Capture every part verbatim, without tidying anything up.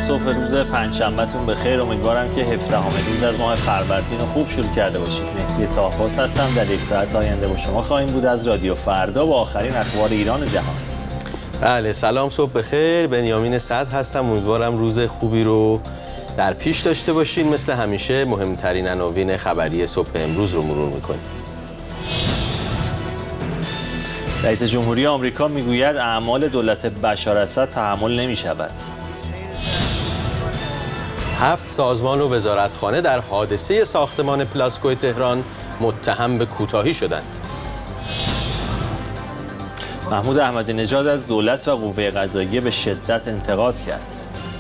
صبح روز پنجشنبهتون بخیر. امیدوارم که هفدهم روز از ماه فروردین رو خوب شروع کرده باشید. مهدی طاه‌پاس هستم. در یک ساعت آینده با شما خواهیم بود از رادیو فردا با آخرین اخبار ایران و جهان. بله، سلام، صبح بخیر. بنیامین صدر هستم. امیدوارم روز خوبی رو در پیش داشته باشین. مثل همیشه مهمترین عناوین خبری صبح امروز رو مرور می‌کنیم. رئیس جمهوری آمریکا میگوید اعمال دولت بشار اسد تحمل نمی‌شود. هفت سازمان و وزارتخانه در حادثه ساختمان پلاسکو تهران متهم به کوتاهی شدند. محمود احمدی نژاد از دولت و قوه قضاییه به شدت انتقاد کرد.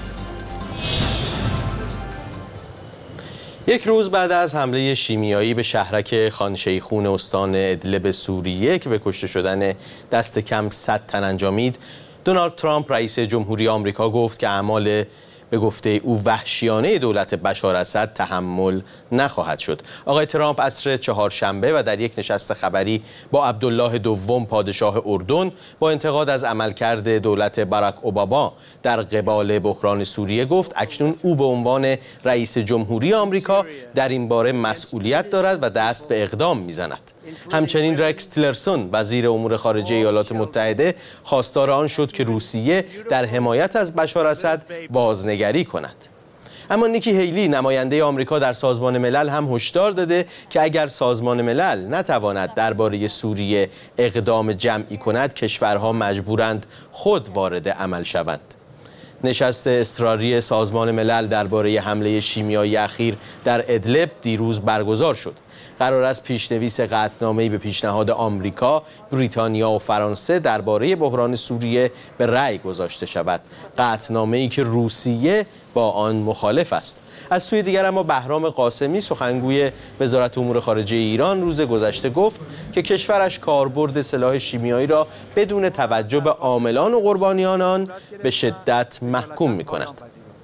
یک روز بعد از حمله شیمیایی به شهرک خان شیخون استان ادلب سوریه که به کشته شدن دست کم صد تن انجامید، دونالد ترامپ رئیس جمهوری آمریکا گفت که اعمال به گفته او وحشیانه دولت بشار اسد تحمل نخواهد شد. آقای ترامپ عصر چهارشنبه و در یک نشست خبری با عبدالله دوم پادشاه اردن با انتقاد از عملکرد دولت باراک اوباما در قبال بحران سوریه گفت اکنون او به عنوان رئیس جمهوری آمریکا در این باره مسئولیت دارد و دست به اقدام میزند. همچنین رکس تیلرسون وزیر امور خارجه ایالات متحده خواستار آن شد که روسیه در حمایت از بشار اسد بازنگری کند. اما نیکی هیلی نماینده آمریکا در سازمان ملل هم هشدار داده که اگر سازمان ملل نتواند درباره سوریه اقدام جمعی کند، کشورها مجبورند خود وارد عمل شوند. نشست اضطراری سازمان ملل درباره حمله شیمیایی اخیر در ادلب دیروز برگزار شد. قرار است پیشنویس قطعنامه‌ای به پیشنهاد آمریکا، بریتانیا و فرانسه درباره بحران سوریه به رأی گذاشته شود. قطعنامه‌ای که روسیه با آن مخالف است. از سوی دیگر اما بهرام قاسمی سخنگوی وزارت امور خارجه ایران روز گذشته گفت که کشورش کاربرد سلاح شیمیایی را بدون توجه به عاملان و قربانیان آن به شدت محکوم می‌کند.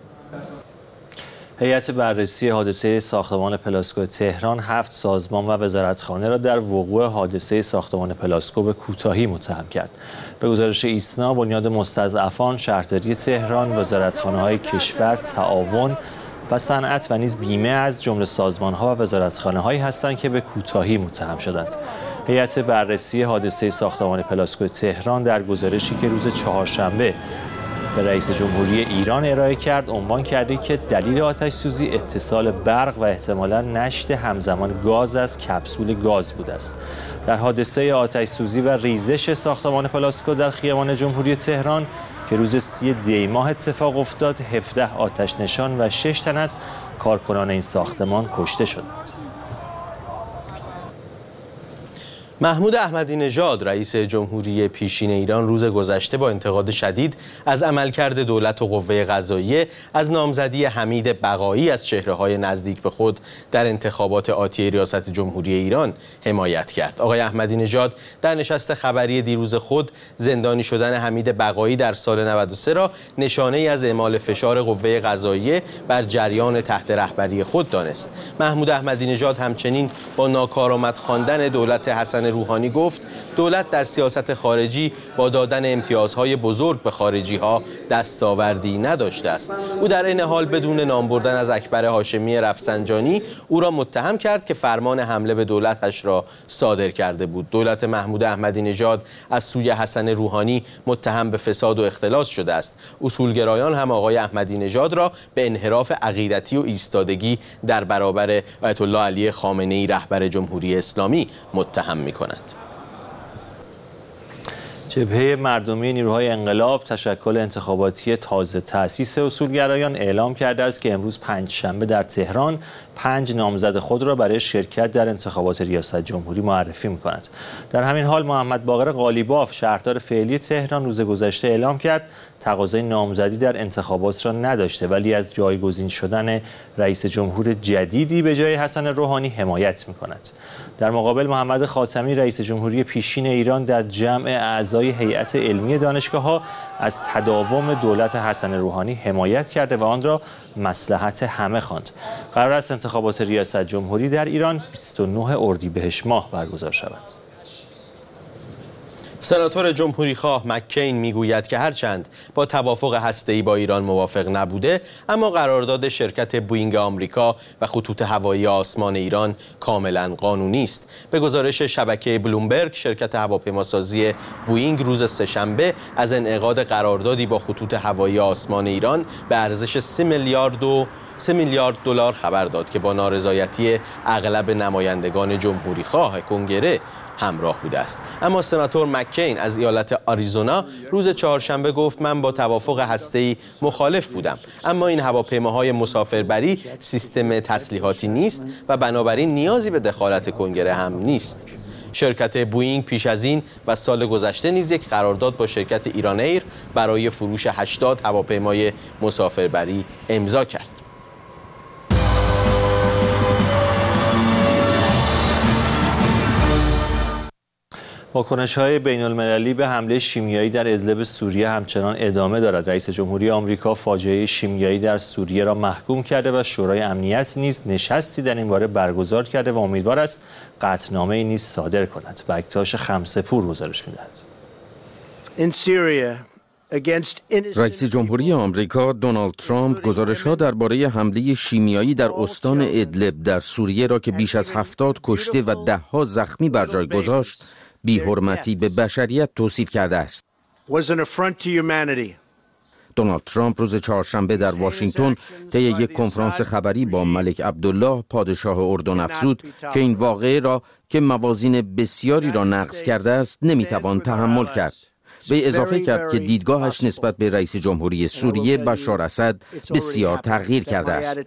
هیئت بررسی حادثه ساختمان پلاسکو تهران هفت سازمان و وزارتخانه را در وقوع حادثه ساختمان پلاسکو به کوتاهی متهم کرد. به گزارش ایسنا، بنیاد مستضعفان، شهرداری تهران، وزارتخانه‌های کشور، تعاون و صنعت و نیز بیمه از جمله سازمان‌ها و وزارتخانه‌هایی هستند که به کوتاهی متهم شدند. هیئت بررسی حادثه ساختمان پلاسکو تهران در گزارشی که روز چهارشنبه به رئیس جمهوری ایران ارائه کرد عنوان کرده که دلیل آتش سوزی اتصال برق و احتمالاً نشت همزمان گاز از کپسول گاز بوده است. در حادثه آتش سوزی و ریزش ساختمان پلاسکو در خیابان جمهوری تهران که روز سی دی ماه اتفاق افتاد، هفده آتش نشان و شش تن از کارکنان این ساختمان کشته شدند. محمود احمدی نژاد رئیس جمهوری پیشین ایران روز گذشته با انتقاد شدید از عملکرد دولت و قوه قضاییه از نامزدی حمید بقایی از چهره‌های نزدیک به خود در انتخابات آتی ریاست جمهوری ایران حمایت کرد. آقای احمدی نژاد در نشست خبری دیروز خود زندانی شدن حمید بقایی در سال نود و سه را نشانه‌ای از اعمال فشار قوه قضاییه بر جریان تحت رهبری خود دانست. محمود احمدی نژاد همچنین با ناکارآمد خواندن دولت حسن روحانی گفت دولت در سیاست خارجی با دادن امتیازهای بزرگ به خارجی‌ها دستاوردی نداشته است. او در این حال بدون نام بردن از اکبر هاشمی رفسنجانی او را متهم کرد که فرمان حمله به دولتش را صادر کرده بود. دولت محمود احمدی نژاد از سوی حسن روحانی متهم به فساد و اختلاس شده است. اصولگرایان هم آقای احمدی نژاد را به انحراف عقیدتی و ایستادگی در برابر آیت الله علی خامنه‌ای رهبر جمهوری اسلامی متهم می‌کنند. جبهه مردمی نیروهای انقلاب تشکل انتخاباتی تازه تأسیس اصولگرایان اعلام کرده است که امروز پنجشنبه در تهران پنج نامزد خود را برای شرکت در انتخابات ریاست جمهوری معرفی می‌کند. در همین حال محمد باقر قالیباف شهردار فعلی تهران روز گذشته اعلام کرد تقاضای نامزدی در انتخابات را نداشته ولی از جایگزین شدن رئیس جمهور جدیدی به جای حسن روحانی حمایت می‌کند. در مقابل محمد خاتمی رئیس جمهوری پیشین ایران در جمع اعضای هیئت علمی دانشگاه‌ها از تداوم دولت حسن روحانی حمایت کرده و آن را مصلحت همه خواند. قرار است انتخابات ریاست جمهوری در ایران بیست و نه اردیبهشت ماه برگزار شود. سناتور جمهوریخواه مککین میگوید که هرچند با توافق هسته‌ای با ایران موافق نبوده، اما قرارداد شرکت بوئینگ آمریکا و خطوط هوایی آسمان ایران کاملا قانونی است. به گزارش شبکه بلومبرگ، شرکت هواپیماسازی بوئینگ روز سه‌شنبه از انعقاد قراردادی با خطوط هوایی آسمان ایران به ارزش سه میلیارد و سه میلیارد دلار خبر داد که با نارضایتی اغلب نمایندگان جمهوریخواه کنگره همراه بوده است. اما سناتور مککین از ایالت آریزونا روز چهارشنبه گفت من با توافق هسته‌ای مخالف بودم، اما این هواپیماهای مسافربری سیستم تسلیحاتی نیست و بنابراین نیازی به دخالت کنگره هم نیست. شرکت بوئینگ پیش از این و سال گذشته نیز یک قرارداد با شرکت ایران ایر برای فروش هشتاد هواپیمای مسافربری امضا کرد. واکنش‌های بین‌المللی به حمله شیمیایی در ادلب سوریه همچنان ادامه دارد. رئیس جمهوری آمریکا فاجعه شیمیایی در سوریه را محکوم کرده و شورای امنیت نیز نشستی در این باره برگزار کرده و امیدوار است قطعنامه‌ای نیز صادر کند. بکتاش خمسه‌پور گزارش می‌دهد. رئیس جمهوری آمریکا دونالد ترامپ گزارش‌ها درباره حمله شیمیایی در استان ادلب در سوریه را که بیش از هفتاد کشته و ده‌ها زخمی بر جای گذاشت بی‌حرمتی به بشریت توصیف کرده است. دونالد ترامپ روز چهارشنبه در واشنگتن طی یک کنفرانس خبری با ملک عبدالله پادشاه اردن افزود که این واقعه را که موازین بسیاری را نقض کرده است نمیتوان تحمل کرد. به اضافه کرد که دیدگاهش نسبت به رئیس جمهوری سوریه بشار اسد بسیار تغییر کرده است.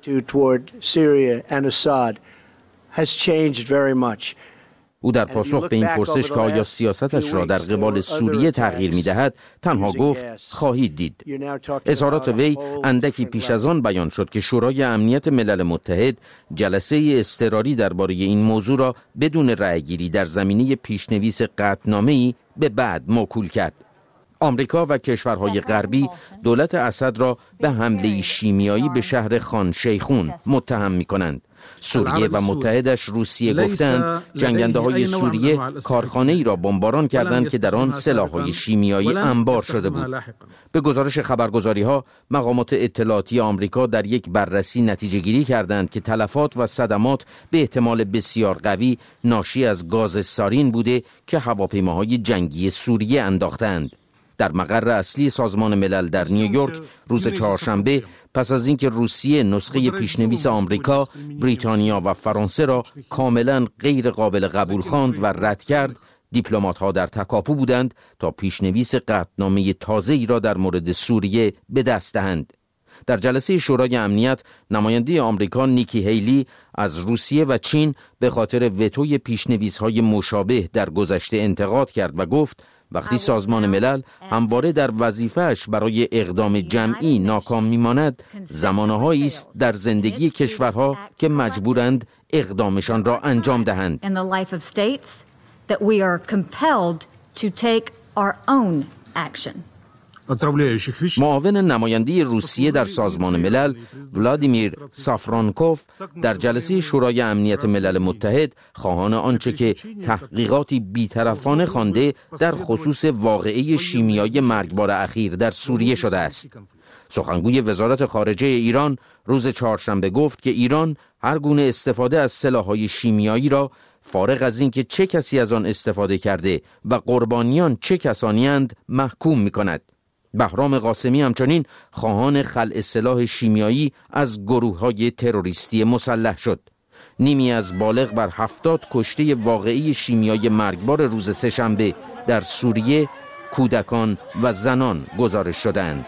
او در پاسخ به این پرسش که آیا سیاستش را در قبال سوریه تغییر می‌دهد تنها گفت خواهید دید. اظهارات وی اندکی پیش از آن بیان شد که شورای امنیت ملل متحد جلسه اضطراری درباره این موضوع را بدون رأی‌گیری در زمینه پیشنویس قطعنامه‌ای به بعد موکول کرد. آمریکا و کشورهای غربی دولت اسد را به حمله شیمیایی به شهر خان شیخون متهم می‌کنند. سوریه و متحدش روسیه گفتند جنگنده‌های سوریه کارخانه‌ای را بمباران کردند که در آن سلاح‌های شیمیایی انبار شده بود. به گزارش خبرگزاری‌ها مقامات اطلاعاتی آمریکا در یک بررسی نتیجه‌گیری کردند که تلفات و صدمات به احتمال بسیار قوی ناشی از گاز سارین بوده که هواپیماهای جنگی سوریه انداختند. در مقر اصلی سازمان ملل در نیویورک روز چهارشنبه پس از اینکه روسیه نسخه پیشنویس آمریکا، بریتانیا و فرانسه را کاملا غیر قابل قبول خواند و رد کرد، دیپلمات‌ها در تکاپو بودند تا پیشنویس قطعنامه تازه‌ای را در مورد سوریه به دست دهند. در جلسه شورای امنیت نماینده آمریکا نیکی هیلی از روسیه و چین به خاطر وتوی پیشنویس‌های مشابه در گذشته انتقاد کرد و گفت وقتی سازمان ملل همواره در وظیفه‌اش برای اقدام جمعی ناکام می‌ماند، زمانه‌هایی است در زندگی کشورها که مجبورند اقدامشان را انجام دهند. معاون نماینده روسیه در سازمان ملل ولادیمیر سافرانکوف در جلسه شورای امنیت ملل متحد خواهان آنچه که تحقیقاتی بی‌طرفانه خوانده در خصوص واقعه شیمیایی مرگبار اخیر در سوریه شده است. سخنگوی وزارت خارجه ایران روز چهارشنبه گفت که ایران هر گونه استفاده از سلاح‌های شیمیایی را فارغ از اینکه چه کسی از آن استفاده کرده و قربانیان چه کسانی‌اند محکوم می‌کند. بهرام قاسمی همچنین خواهان خلع سلاح شیمیایی از گروه‌های تروریستی مسلح شد. نیمی از بالغ بر هفتاد کشته واقعی شیمیایی مرگبار روز سه‌شنبه در سوریه کودکان و زنان گزارش شدند.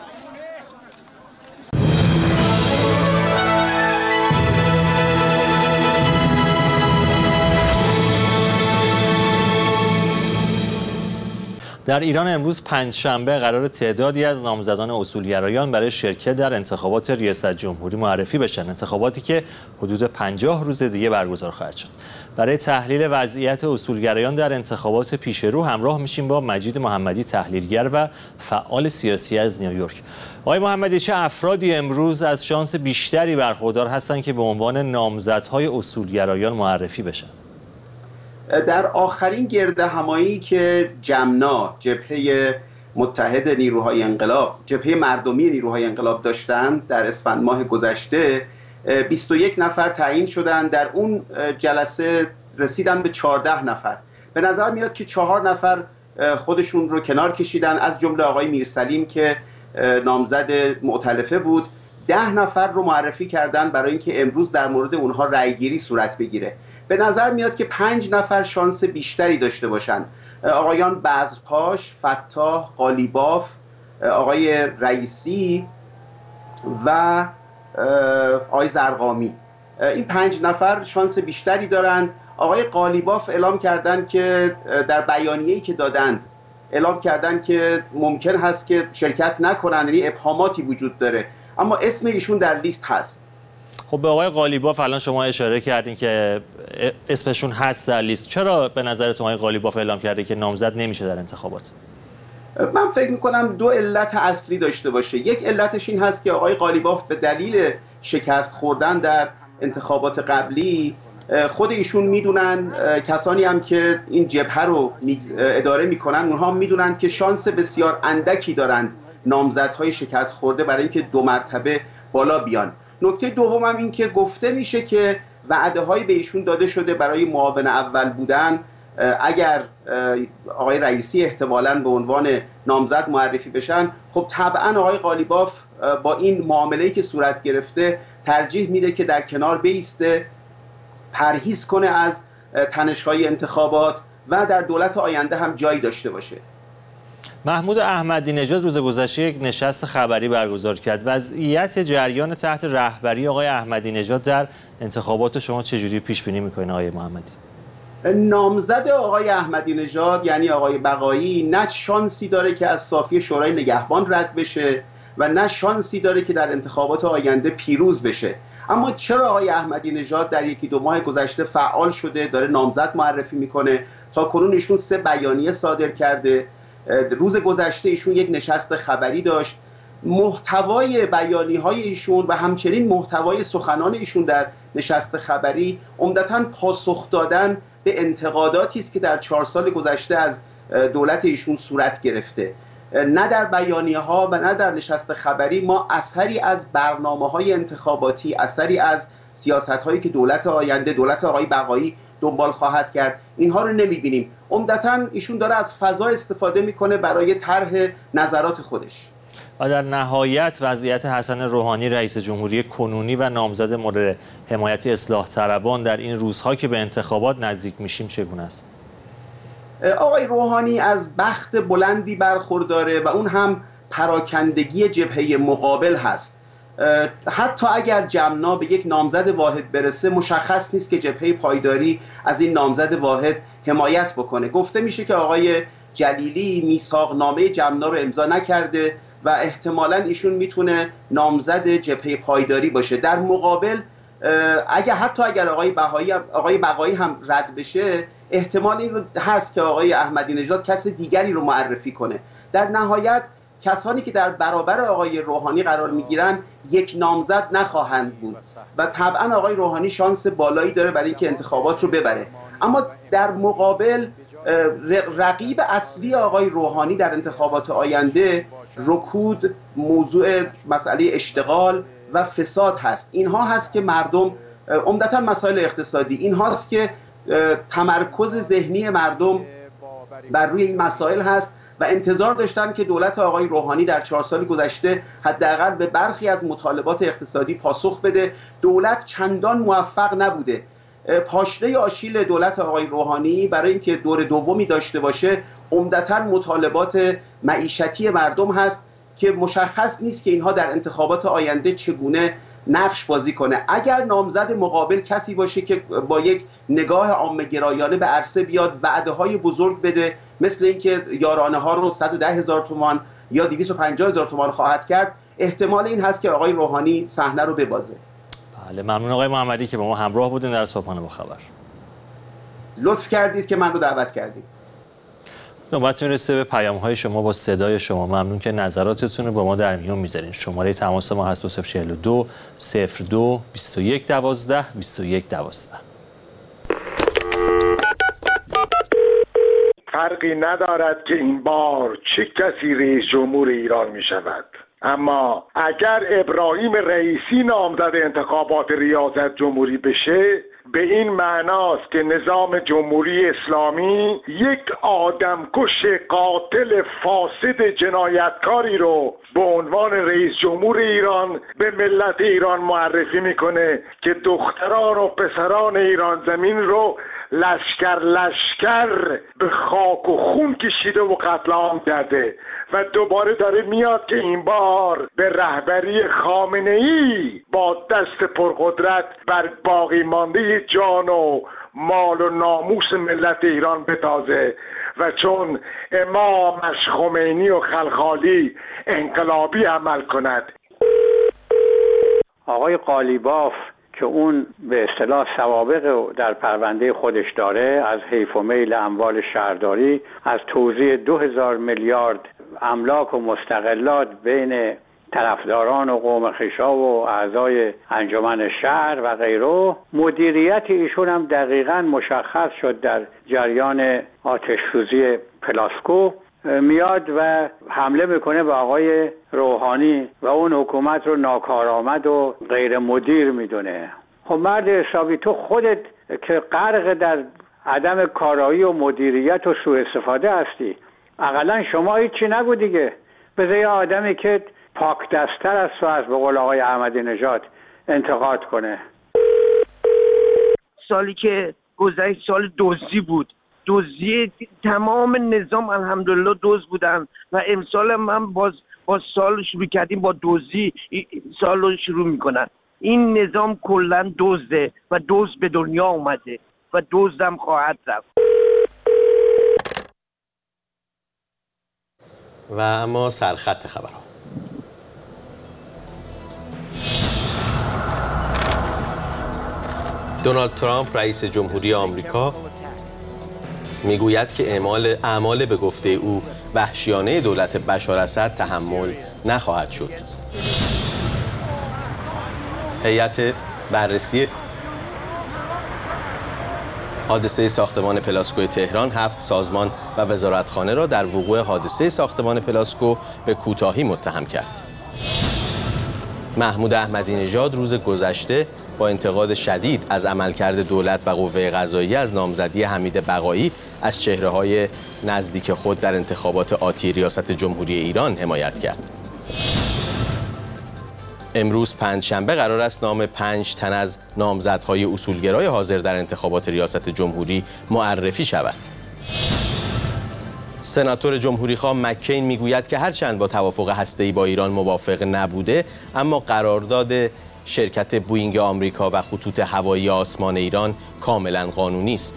در ایران امروز پنجشنبه قرار تعدادی از نامزدان اصولگرایان برای شرکت در انتخابات ریاست جمهوری معرفی بشن، انتخاباتی که حدود پنجاه روز دیگه برگزار خواهد شد. برای تحلیل وضعیت اصولگرایان در انتخابات پیش رو همراه میشیم با مجید محمدی، تحلیلگر و فعال سیاسی از نیویورک. آقای محمدی، چه افرادی امروز از شانس بیشتری برخوردار هستند که به عنوان نامزدهای اصولگرایان معرفی بشن؟ در آخرین گرد همایی که جمنا، جبهه متحد نیروهای انقلاب، جبهه مردمی نیروهای انقلاب داشتند در اسفند ماه گذشته، بیست و یک نفر تعیین شدند. در اون جلسه رسیدن به چهارده نفر. به نظر میاد که چهار نفر خودشون رو کنار کشیدن، از جمله آقای میرسلیم که نامزد مؤتلفه بود. ده نفر رو معرفی کردن برای اینکه امروز در مورد اونها رأیگیری صورت بگیره. به نظر میاد که پنج نفر شانس بیشتری داشته باشن: آقایان بذرپاش، فتاح، قالیباف، آقای رئیسی و آقای زرقامی. این پنج نفر شانس بیشتری دارند. آقای قالیباف اعلام کردند که در بیانیه‌ای که دادند اعلام کردند که ممکن هست که شرکت نکنند، یعنی ابهاماتی وجود داره، اما اسم ایشون در لیست هست. خب به آقای قالیباف الان شما اشاره کردین که اسمشون هست در لیست. چرا به نظرتون آقای قالیباف اعلام کرده که نامزد نمیشه در انتخابات؟ من فکر میکنم دو علت اصلی داشته باشه. یک علتش این هست که آقای قالیباف به دلیل شکست خوردن در انتخابات قبلی خود ایشون میدونن، کسانی هم که این جبهه رو اداره میکنن اونها میدونن که شانس بسیار اندکی دارند نامزدهای شکست خورده برای اینکه دو مرتبه بالا بیان. نکته دوم هم این که گفته میشه که وعده هایی به ایشون داده شده برای معاون اول بودن. اگر آقای رئیسی احتمالاً به عنوان نامزد معرفی بشن، خب طبعا آقای قالیباف با این معامله‌ای که صورت گرفته ترجیح میده که در کنار بایسته، پرهیز کنه از تنش‌های انتخابات و در دولت آینده هم جایی داشته باشه. محمود احمدی نژاد روز گذشته یک نشست خبری برگزار کرد. وضعیت جریان تحت رهبری آقای احمدی نژاد در انتخابات شما چجوری پیش بینی می‌کنید آقای محمدی؟ نامزد آقای احمدی نژاد یعنی آقای بقایی نه شانسی داره که از صافی شورای نگهبان رد بشه و نه شانسی داره که در انتخابات آینده پیروز بشه. اما چرا آقای احمدی نژاد در یکی دو ماه گذشته فعال شده، داره نامزد معرفی میکنه؟ تا کنون ایشون سه بیانیه صادر کرده. روز گذشته ایشون یک نشست خبری داشت. محتوای بیانیه‌های ایشون و همچنین محتوای سخنان ایشون در نشست خبری عمدتاً پاسخ دادن به انتقاداتی است که در چهار سال گذشته از دولت ایشون صورت گرفته. نه در بیانیه‌ها و نه در نشست خبری ما اثری از برنامه‌های انتخاباتی، اثری از سیاست‌هایی که دولت آینده، دولت آقای بقایی دنبال خواهد کرد، اینها رو نمی‌بینیم. عمدتاً ایشون داره از فضا استفاده می‌کنه برای طرح نظرات خودش. و در نهایت وضعیت حسن روحانی رئیس جمهوری کنونی و نامزد مورد حمایت اصلاح طلبان در این روزها که به انتخابات نزدیک میشیم چگونه است؟ آقای روحانی از بخت بلندی برخورداره و اون هم پراکندگی جبهه مقابل هست. حتی اگر جمنا به یک نامزد واحد برسه، مشخص نیست که جبهه پایداری از این نامزد واحد حمایت بکنه. گفته میشه که آقای جلیلی میثاقنامه جمنا رو امضا نکرده و احتمالاً ایشون میتونه نامزد جبهه پایداری باشه. در مقابل اگر حتی اگر آقای بقایی آقای بقایی هم رد بشه، احتمال این رو هست که آقای احمدی نژاد کس دیگری رو معرفی کنه. در نهایت کسانی که در برابر آقای روحانی قرار میگیرن یک نامزد نخواهند بود و طبعا آقای روحانی شانس بالایی داره برای اینکه انتخابات رو ببره. اما در مقابل رقیب اصلی آقای روحانی در انتخابات آینده رکود، موضوع مسئله اشتغال و فساد هست. اینها هست که مردم، عمدتاً مسائل اقتصادی، این هاست که تمرکز ذهنی مردم بر روی این مسائل هست و انتظار داشتن که دولت آقای روحانی در چهار سال گذشته حداقل به برخی از مطالبات اقتصادی پاسخ بده. دولت چندان موفق نبوده. پاشنه آشیل دولت آقای روحانی برای اینکه دور دومی داشته باشه عمدتاً مطالبات معیشتی مردم هست که مشخص نیست که اینها در انتخابات آینده چگونه نقش بازی کنه. اگر نامزد مقابل کسی باشه که با یک نگاه عامه‌گرایانه به عرصه بیاد، وعده‌های بزرگ بده، مثل اینکه یارانه ها رو صد و ده هزار تومان یا دویست و پنجاه هزار تومان خواهد کرد، احتمال این هست که آقای روحانی صحنه رو ببازه. بله، ممنون آقای محمدی که با ما همراه بودین در صبحانه با خبر. لطف کردید که من رو دعوت کردید. نوبت میرسه به پیام‌های شما با صدای شما. ممنون که نظراتتون رو با ما در میون میذارین. شماره تماس ما هست دو صفر چهار دو صفر دو بیست و یک دوازده بیست و یک دوازده. فرقی ندارد که این بار چه کسی رئیس جمهور ایران می شود. اما اگر ابراهیم رئیسی نامزد انتخابات ریاست جمهوری بشه، به این معناست که نظام جمهوری اسلامی یک آدمکش قاتل فاسد جنایتکاری رو به عنوان رئیس جمهور ایران به ملت ایران معرفی میکنه که دختران و پسران ایران زمین رو لشکر لشکر به خاک و خون کشیده و قتل عام کرده و دوباره داره میاد که این بار به رهبری خامنه‌ای با دست پرقدرت بر باقی مانده جان و مال و ناموس ملت ایران بتازه و چون امامش خمینی و خلخالی انقلابی عمل کند. آقای قالیباف که اون به اصطلاح سوابق در پرونده خودش داره، از حیف و میل اموال شهرداری، از توزیع دو هزار میلیارد املاک و مستقلات بین طرفداران و قوم خشا و اعضای انجمن شهر و غیره، مدیریت ایشون هم دقیقاً مشخص شد در جریان آتش‌سوزی پلاسکو. میاد و حمله میکنه به آقای روحانی و اون حکومت رو ناکارآمد و غیر مدیر میدونه. خب مرد حسابی، تو خودت که غرق در عدم کارایی و مدیریت و سوء استفاده هستی، اقلا شما هیچی نگو دیگه. بذار یه آدمی که پاک دستر از تو از به قول آقای احمدی نژاد انتقاد کنه. سالی که گذشت سال دزدی بود، دزدی تمام نظام الحمدلله دزد بودن و امسال من باز با سال شروع کردیم با دزدی سال رو شروع میکنن. این نظام کلا دزده و دزد به دنیا اومده و دزدم خواهد رفت. و اما سرخط خبرها. دونالد ترامپ رئیس جمهوری آمریکا میگوید که اعمال اعمال به گفته او وحشیانه دولت بشار اسد تحمل نخواهد شد. هیئت بررسی حادثه ساختمان پلاسکو تهران هفت سازمان و وزارتخانه را در وقوع حادثه ساختمان پلاسکو به کوتاهی متهم کرد. محمود احمدی نژاد روز گذشته با انتقاد شدید از عملکرد دولت و قوه قضاییه از نامزدی حمید بقایی از چهره‌های نزدیک خود در انتخابات آتی ریاست جمهوری ایران حمایت کرد. امروز پنجشنبه قرار است نام پنج تن از نامزدهای اصولگرای حاضر در انتخابات ریاست جمهوری معرفی شود. سناتور جمهوریخواه مکین میگوید که هرچند با توافق هسته‌ای با ایران موافق نبوده، اما قرارداد شرکت بوئینگ آمریکا و خطوط هوایی آسمان ایران کاملا قانونی است.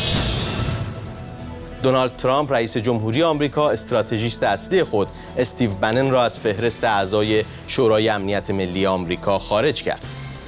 دونالد ترامپ رئیس جمهوری آمریکا استراتژیست اصلی خود استیو بنن را از فهرست اعضای شورای امنیت ملی آمریکا خارج کرد.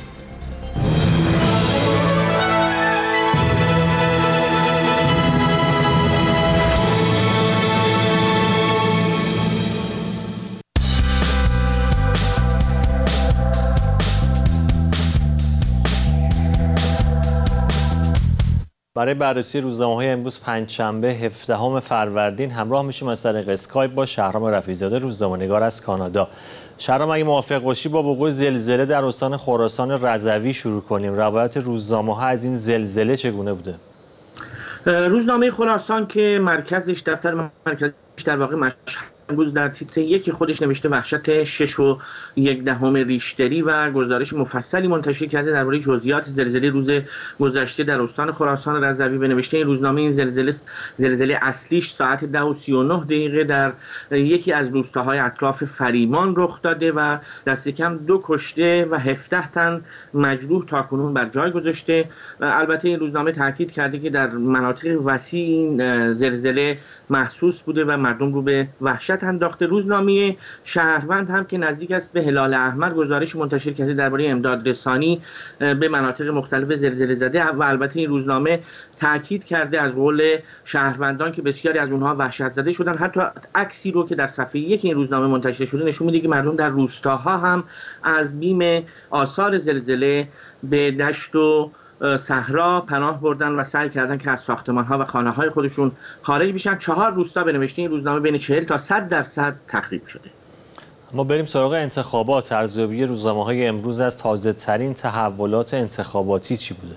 برای بررسی روزنامه‌های امروز پنجشنبه هفدهم فروردین همراه میشیم از طریق اسکایپ با شهرام رفیع‌زاده، روزنامه‌نگار از کانادا. شهرام، اگه موافق باشی با وقوع زلزله در استان خراسان رضوی شروع کنیم. روایت روزنامه‌ها از این زلزله چگونه بوده؟ روزنامه خراسان که مرکزش دفتر مرکزش در واقع مشهد بود، در تیتر یک خودش نوشته وحشت شش و یک دهم ریشتری و گزارش مفصلی منتشر کرده درباره جزئیات زلزله روز گذشته در استان خراسان رضوی. به نوشته این روزنامه این زلزله زلزله اصلیش ساعت ده و سی و نه دقیقه در یکی از روستاهای اطراف فریمان رخ داده و دست کم دو کشته و هفده تن مجروح تاکنون بر جای گذاشته. البته این روزنامه تاکید کرده که در مناطق وسیع این زلزله محسوس بوده و مردم رو به وحشت انداخته. روزنامه شهروند هم که نزدیک است به هلال احمر گزارش منتشر کرده درباره امداد رسانی به مناطق مختلف زلزله زده و البته این روزنامه تاکید کرده از قول شهروندان که بسیاری از اونها وحشت زده شدن. حتی عکسی رو که در صفحه یک این روزنامه منتشر شده نشون میده که مردم در روستاها هم از بیم آثار زلزله به دشت و صحرا پناه بردن و سعی کردن که از ساختمان‌ها و خانه‌های خودشون خارج بشن. چهار روستا به نوشته این روزنامه بین چهل تا صد درصد تخریب شده. ما بریم سراغ انتخابات. ارزیابی روزنامه‌های امروز از تازه‌ترین تحولات انتخاباتی چی بوده؟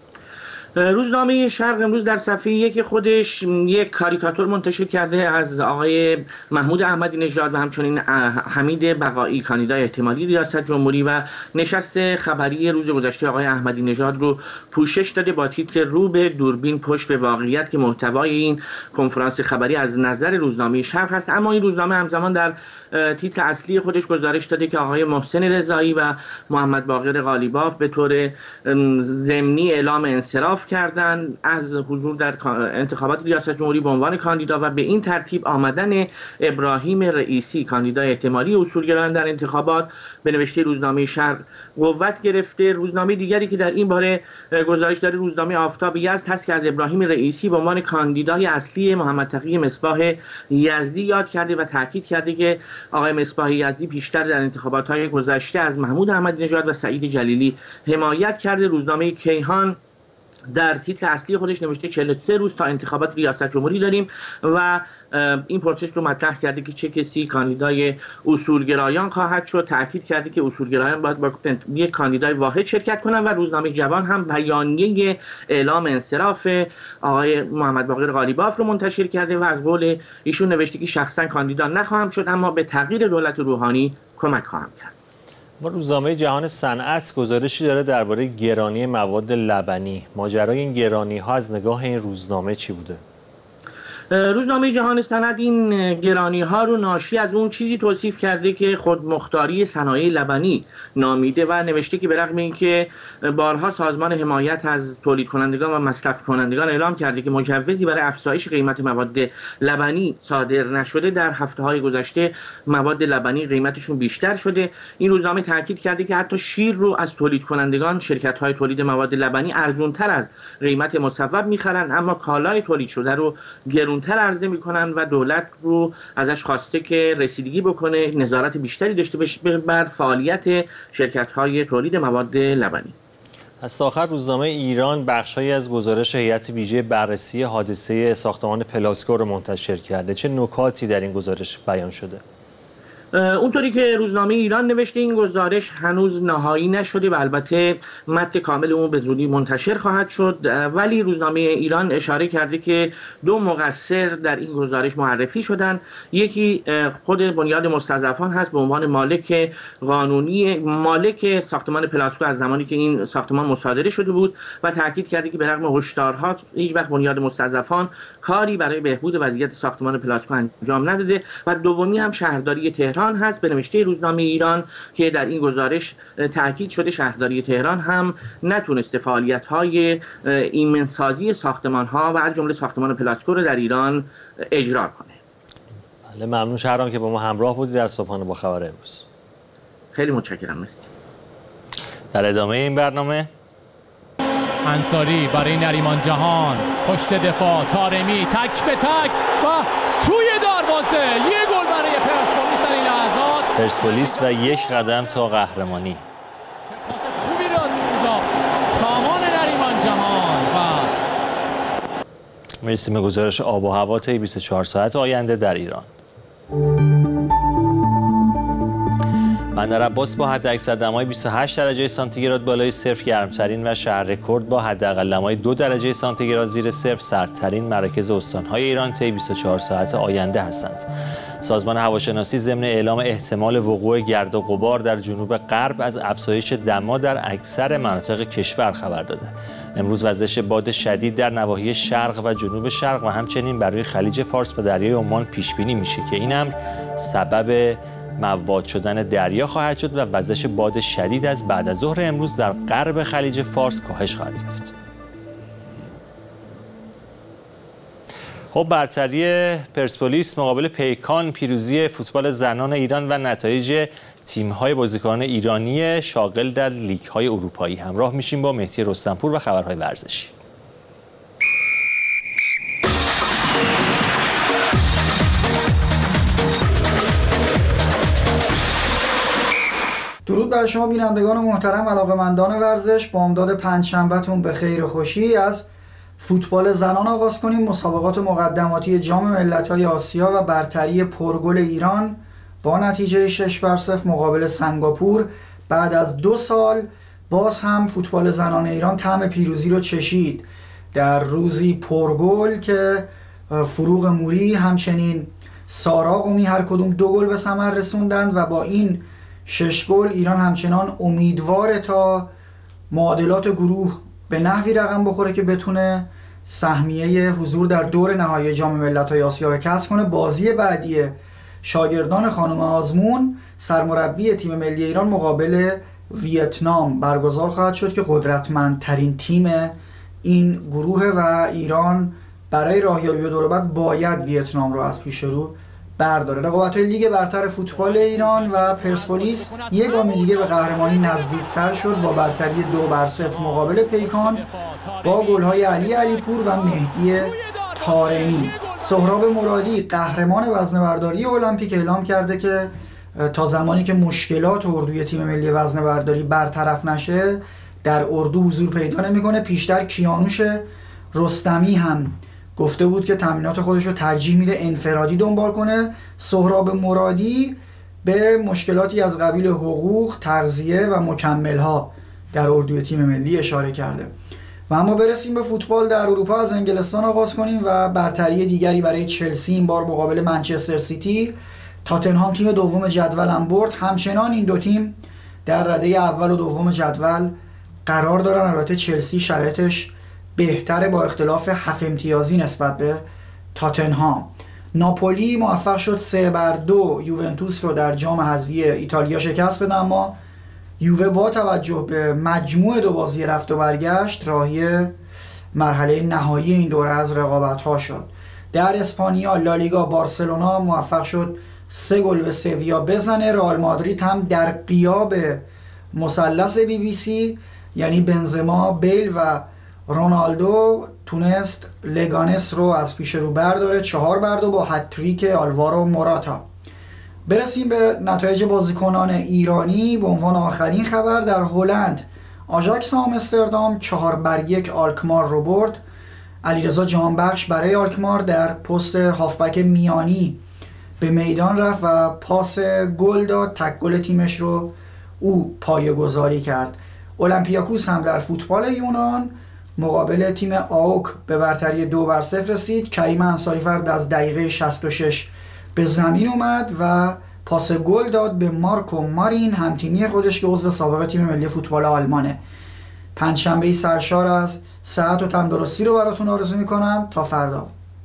روزنامه شرق امروز در صفحه یک خودش یک کاریکاتور منتشر کرده از آقای محمود احمدی نژاد و همچنین حمید بقایی کاندیدای احتمالی ریاست جمهوری و نشست خبری روز گذشته آقای احمدی نژاد رو پوشش داده با تیتر رو به دوربین پشت به واقعیت که محتوای این کنفرانس خبری از نظر روزنامه شرق هست. اما این روزنامه همزمان در تیتر اصلی خودش گزارش داده که آقای محسن رضایی و محمد باقر قالیباف به طور ضمنی اعلام انصراف کردن از حضور در انتخابات ریاست جمهوری به عنوان کاندیدا و به این ترتیب آمدن ابراهیم رئیسی کاندیدای احتمالی اصولگرایان در انتخابات به نوشته روزنامه شرق قوت گرفته. روزنامه دیگری که در این باره گزارش داره روزنامه آفتاب یزد هست که از ابراهیم رئیسی به عنوان کاندیدای اصلی محمد تقی مصباح یزدی یاد کرده و تاکید کرده که آقای مصباح یزدی پیشتر در انتخابات‌های گذشته از محمود احمدی نژاد و سعید جلیلی حمایت کرده. روزنامه کیهان در تیتر اصلی خودش نوشته چهل و سه روز تا انتخابات ریاست جمهوری داریم و این پرسش رو مطرح کرده که چه کسی کاندیدای اصولگرایان خواهد شد. تاکید کرده که اصولگرایان باید با یک کاندیدای واحد شرکت کنند و روزنامه جوان هم بیانیه اعلام انصراف آقای محمد باقر قالیباف رو منتشر کرده و از قول ایشون نوشته که شخصا کاندیدا نخواهم شد اما به تغییر دولت روحانی کمک خواهم کرد. ما روزنامه جهان صنعت گزارشی داره درباره گرانی مواد لبنی. ماجرای این گرانی ها از نگاه این روزنامه چی بوده؟ روزنامه جهان صنعت این گرانی ها رو ناشی از اون چیزی توصیف کرده که خودمختاری صنایع لبنی نامیده و نوشته که به رغم اینکه بارها سازمان حمایت از تولید کنندگان و مصرف کنندگان اعلام کرده که مجوزی برای افزایش قیمت مواد لبنی صادر نشده، در هفته های گذشته مواد لبنی قیمتشون بیشتر شده. این روزنامه تاکید کرده که حتی شیر رو از تولید کنندگان شرکت های تولید مواد لبنی ارزان‌تر از قیمت مصوب میخرن اما کالای تولید شده رو گرون تر عرضه میکنن و دولت رو ازش خواسته که رسیدگی بکنه، نظارت بیشتری داشته باشه بر فعالیت شرکت‌های تولید مواد لبنی. از آخر روزنامه ایران بخش‌هایی از گزارش هیئت ویژه بررسی حادثه ساختمان پلاسکو رو منتشر کرده. چه نکاتی در این گزارش بیان شده؟ اونطوری که روزنامه ایران نوشته این گزارش هنوز نهایی نشده و البته متن کامل اون به زودی منتشر خواهد شد، ولی روزنامه ایران اشاره کرده که دو مقصر در این گزارش معرفی شدن. یکی خود بنیاد مستضعفان هست به عنوان مالک قانونی مالک ساختمان پلاسکو از زمانی که این ساختمان مصادره شده بود و تاکید کرده که به رغم هشدارها هیچ وقت بنیاد مستضعفان کاری برای بهبود وضعیت ساختمان پلاسکو انجام نداده. و دومی هم شهرداری تهران هست به نوشته روزنامه ایران که در این گزارش تاکید شده شهرداری تهران هم نتونسته فعالیت‌های ایمنسازی ساختمان‌ها و از جمله ساختمان پلاسکو رو در ایران اجرا کنه. بله، ممنون شهرام که با ما همراه بودی در صبحانه با خبر امروز. خیلی متشکرم. مرسی. در ادامه این برنامه انصاری برای نریمان جهان پشت دفاع طارمی تک به تک و توی دروازه یه گل برای پرسپولیس در این لحظات. پرسپولیس و یک قدم تا قهرمانی. خوبی داد اونجا سامان نریمان جهان و مرسی. به گزارش آب و هوا طی بیست و چهار ساعت آینده در ایران. بندر عباس با حداکثر دمای بیست و هشت درجه سانتیگراد بالای صفر گرمترین و شهر رکورد با حداقل دمای دو درجه سانتیگراد زیر صفر سردترین مراکز استان‌های ایران طی بیست و چهار ساعت آینده هستند. سازمان هواشناسی ضمن اعلام احتمال وقوع گرد و غبار در جنوب غرب از افزایش دما در اکثر مناطق کشور خبر داده. امروز وزش باد شدید در نواحی شرق و جنوب شرق و همچنین برای خلیج فارس و دریای عمان پیش بینی میشه که این امر سبب مواد شدن دریا خواهد شد و وزش باد شدید از بعد از ظهر امروز در غرب خلیج فارس کاهش خواهد یافت. خب برتری پرسپولیس مقابل پیکان، پیروزی فوتبال زنان ایران و نتایج تیم‌های بازیکنان ایرانی شاغل در لیگ‌های اروپایی. همراه میشیم با مهدی رستمپور و خبرهای ورزشی. درود بر برای شما بینندگان محترم علاقه‌مندان ورزش. بامداد پنجشنبهتون به خیر و خوشی. از فوتبال زنان آغاز کنیم. مسابقات مقدماتی جام ملت‌های آسیا و برتری پرگل ایران با نتیجه شش بر صفر مقابل سنگاپور بعد از دو سال باز هم فوتبال زنان ایران طعم پیروزی رو چشید در روزی پرگل که فروغ موری همچنین سارا قمی هر کدوم دو گل به ثمر رسوندند و با این شش گل ایران همچنان امیدواره تا معادلات گروه به نحوی رقم بخوره که بتونه سهمیه حضور در دور نهایی جام ملت‌های آسیا رو کسب کنه. بازی بعدی شاگردان خانم آزمون سرمربی تیم ملی ایران مقابل ویتنام برگزار خواهد شد که قدرتمندترین تیم این گروه و ایران برای راهیابی به دور بعد باید ویتنام رو از پیش رو برداره. رقابت‌های لیگ برتر فوتبال ایران و پرسپولیس یک گام دیگه به قهرمانی نزدیکتر شد با برتری دو بر صفر مقابل پیکان با گل‌های علی علیپور و مهدی طارمی. سهراب مرادی قهرمان وزنه‌برداری المپیک اعلام کرده که تا زمانی که مشکلات اردوی تیم ملی وزنه‌برداری برطرف نشه در اردو حضور پیدا نمی‌کنه. پیشتر کیانوش رستمی هم گفته بود که تمرینات خودش رو ترجیح میده انفرادی دنبال کنه. سهراب مرادی به مشکلاتی از قبیل حقوق، تغذیه و مکمل‌ها در اردوی تیم ملی اشاره کرده. و اما برسیم به فوتبال در اروپا. از انگلستان آغاز کنیم و برتری دیگری برای چلسی این بار مقابل منچستر سیتی. تاتنهام تیم دوم جدول هم برد. همچنان این دو تیم در رده اول و دوم جدول قرار دارن. البته چلسی شرایطش بهتره با اختلاف هفت امتیازی نسبت به تاتنهام. ناپولی موفق شد سه بر دو یوونتوس رو در جام حذفی ایتالیا شکست بده، اما یووه با توجه به مجموع دو بازی رفت و برگشت راهی مرحله نهایی این دوره از رقابت‌ها شد. در اسپانیا لالیگا بارسلونا موفق شد سه گل به سویا بزنه. رئال مادرید هم در غیاب مثلث بی بی سی یعنی بنزما، بیل و رونالدو تونست لگانس رو از پیش رو برداره چهار بر دو با هتریک آلوارو موراتا. برسیم به نتایج بازیکنان ایرانی به عنوان آخرین خبر. در هلند آژاکس آمستردام چهار بر یک آلکمار رو برد. علیرضا جهانبخش برای آلکمار در پست هافبک میانی به میدان رفت و پاس گل داد. تک گل تیمش رو او پایه‌گذاری کرد. اولمپیاکوس هم در فوتبال یونان مقابل تیم آوک به برتری دو بر صفر رسید. کریم انصاری‌فرد از دقیقه شصت و شش به زمین اومد و پاس گل داد به مارکو مارین همتیمی خودش که عضو سابق تیم ملی فوتبال آلمانه. پنجشنبه سرشار از صحت و تندرستی رو براتون آرزو میکنم. تا فردا.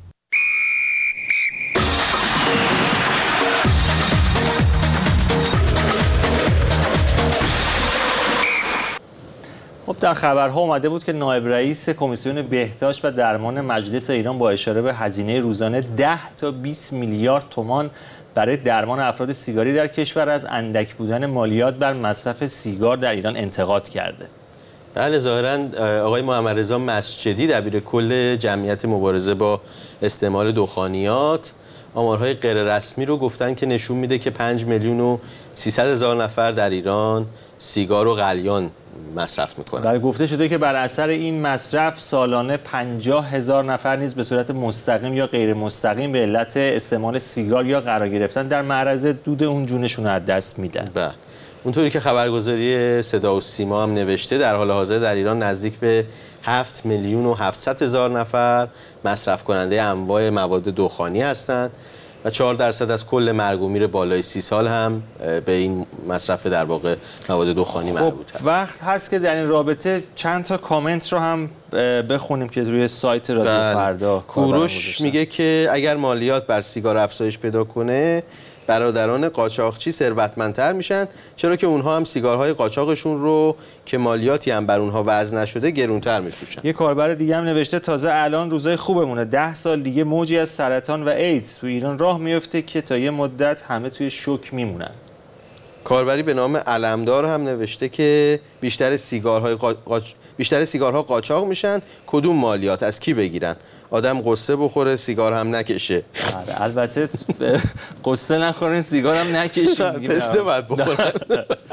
خب در خبرها اومده بود که نایب رئیس کمیسیون بهداشت و درمان مجلس ایران با اشاره به هزینه روزانه ده تا بیست میلیارد تومان برای درمان افراد سیگاری در کشور از اندک بودن مالیات بر مصرف سیگار در ایران انتقاد کرده. بله، ظاهراً آقای محمدرضا مسجدی دبیر کل جمعیت مبارزه با استعمال دخانیات آمارهای غیر رسمی رو گفتن که نشون میده که پنج میلیون و سیصد هزار نفر در ایران سیگار و قلیان مصرف میکنن. بله، گفته شده که بر اثر این مصرف سالانه پنجاه هزار نفر نیز به صورت مستقیم یا غیر مستقیم به علت استعمال سیگار یا قرار گرفتن در معرض دود اون جونشون از دست میدن. بله. اونطوری که خبرگزاری صدا و سیما هم نوشته در حال حاضر در ایران نزدیک به هفت میلیون و هفتصد هزار نفر مصرف کننده انواع مواد دخانی هستند و چهار درصد از کل مرگ و میر بالای سی سال هم به این مصرف در واقع مواد دخانی خب مربوط هست. وقت هست که در این رابطه چند تا کامنت رو هم بخونیم که روی سایت رادیو فردا. کوروش میگه که اگر مالیات بر سیگار افزایش پیدا کنه برادران قاچاقچی ثروتمندتر میشن، چرا که اونها هم سیگارهای قاچاقشون رو که مالیاتی هم بر اونها وضع نشده گرونتر میفروشن. یه کاربر دیگه هم نوشته تازه الان روزای خوبمونه، ده سال دیگه موجی از سرطان و ایدز تو ایران راه میفته که تا یه مدت همه توی شوک میمونن. کاربری به نام علمدار هم نوشته که بیشتر سیگارهای قاچ... بیشتر سیگارها قاچاق میشن، کدوم مالیات از کی بگیرن؟ آدم قصه بخوره سیگار هم نکشه. البته قصه نخورین سیگار هم نکشین. پسته باید بخورن.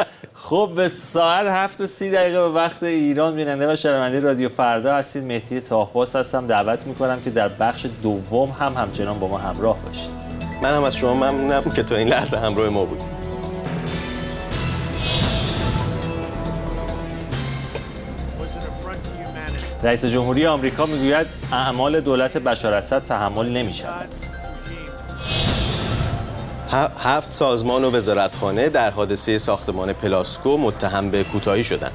خب به ساعت هفت و سی دقیقه به وقت ایران بیننده و شنونده رادیو فردا هستید. مهدی طاهباز هستم. دعوت میکنم که در بخش دوم هم همچنان با ما همراه باشید. من هم از شما ممنونم که تا این لحظه همراه ما بودید. رئیس جمهوری آمریکا میگوید اعمال دولت بشار اسد تحمل نمی‌شود. هفت سازمان و وزارتخانه در حادثه ساختمان پلاسکو متهم به کوتاهی شدند.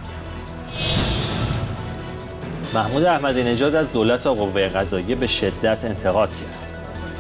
محمود احمدی نژاد از دولت و قوه قضاییه به شدت انتقاد کرد.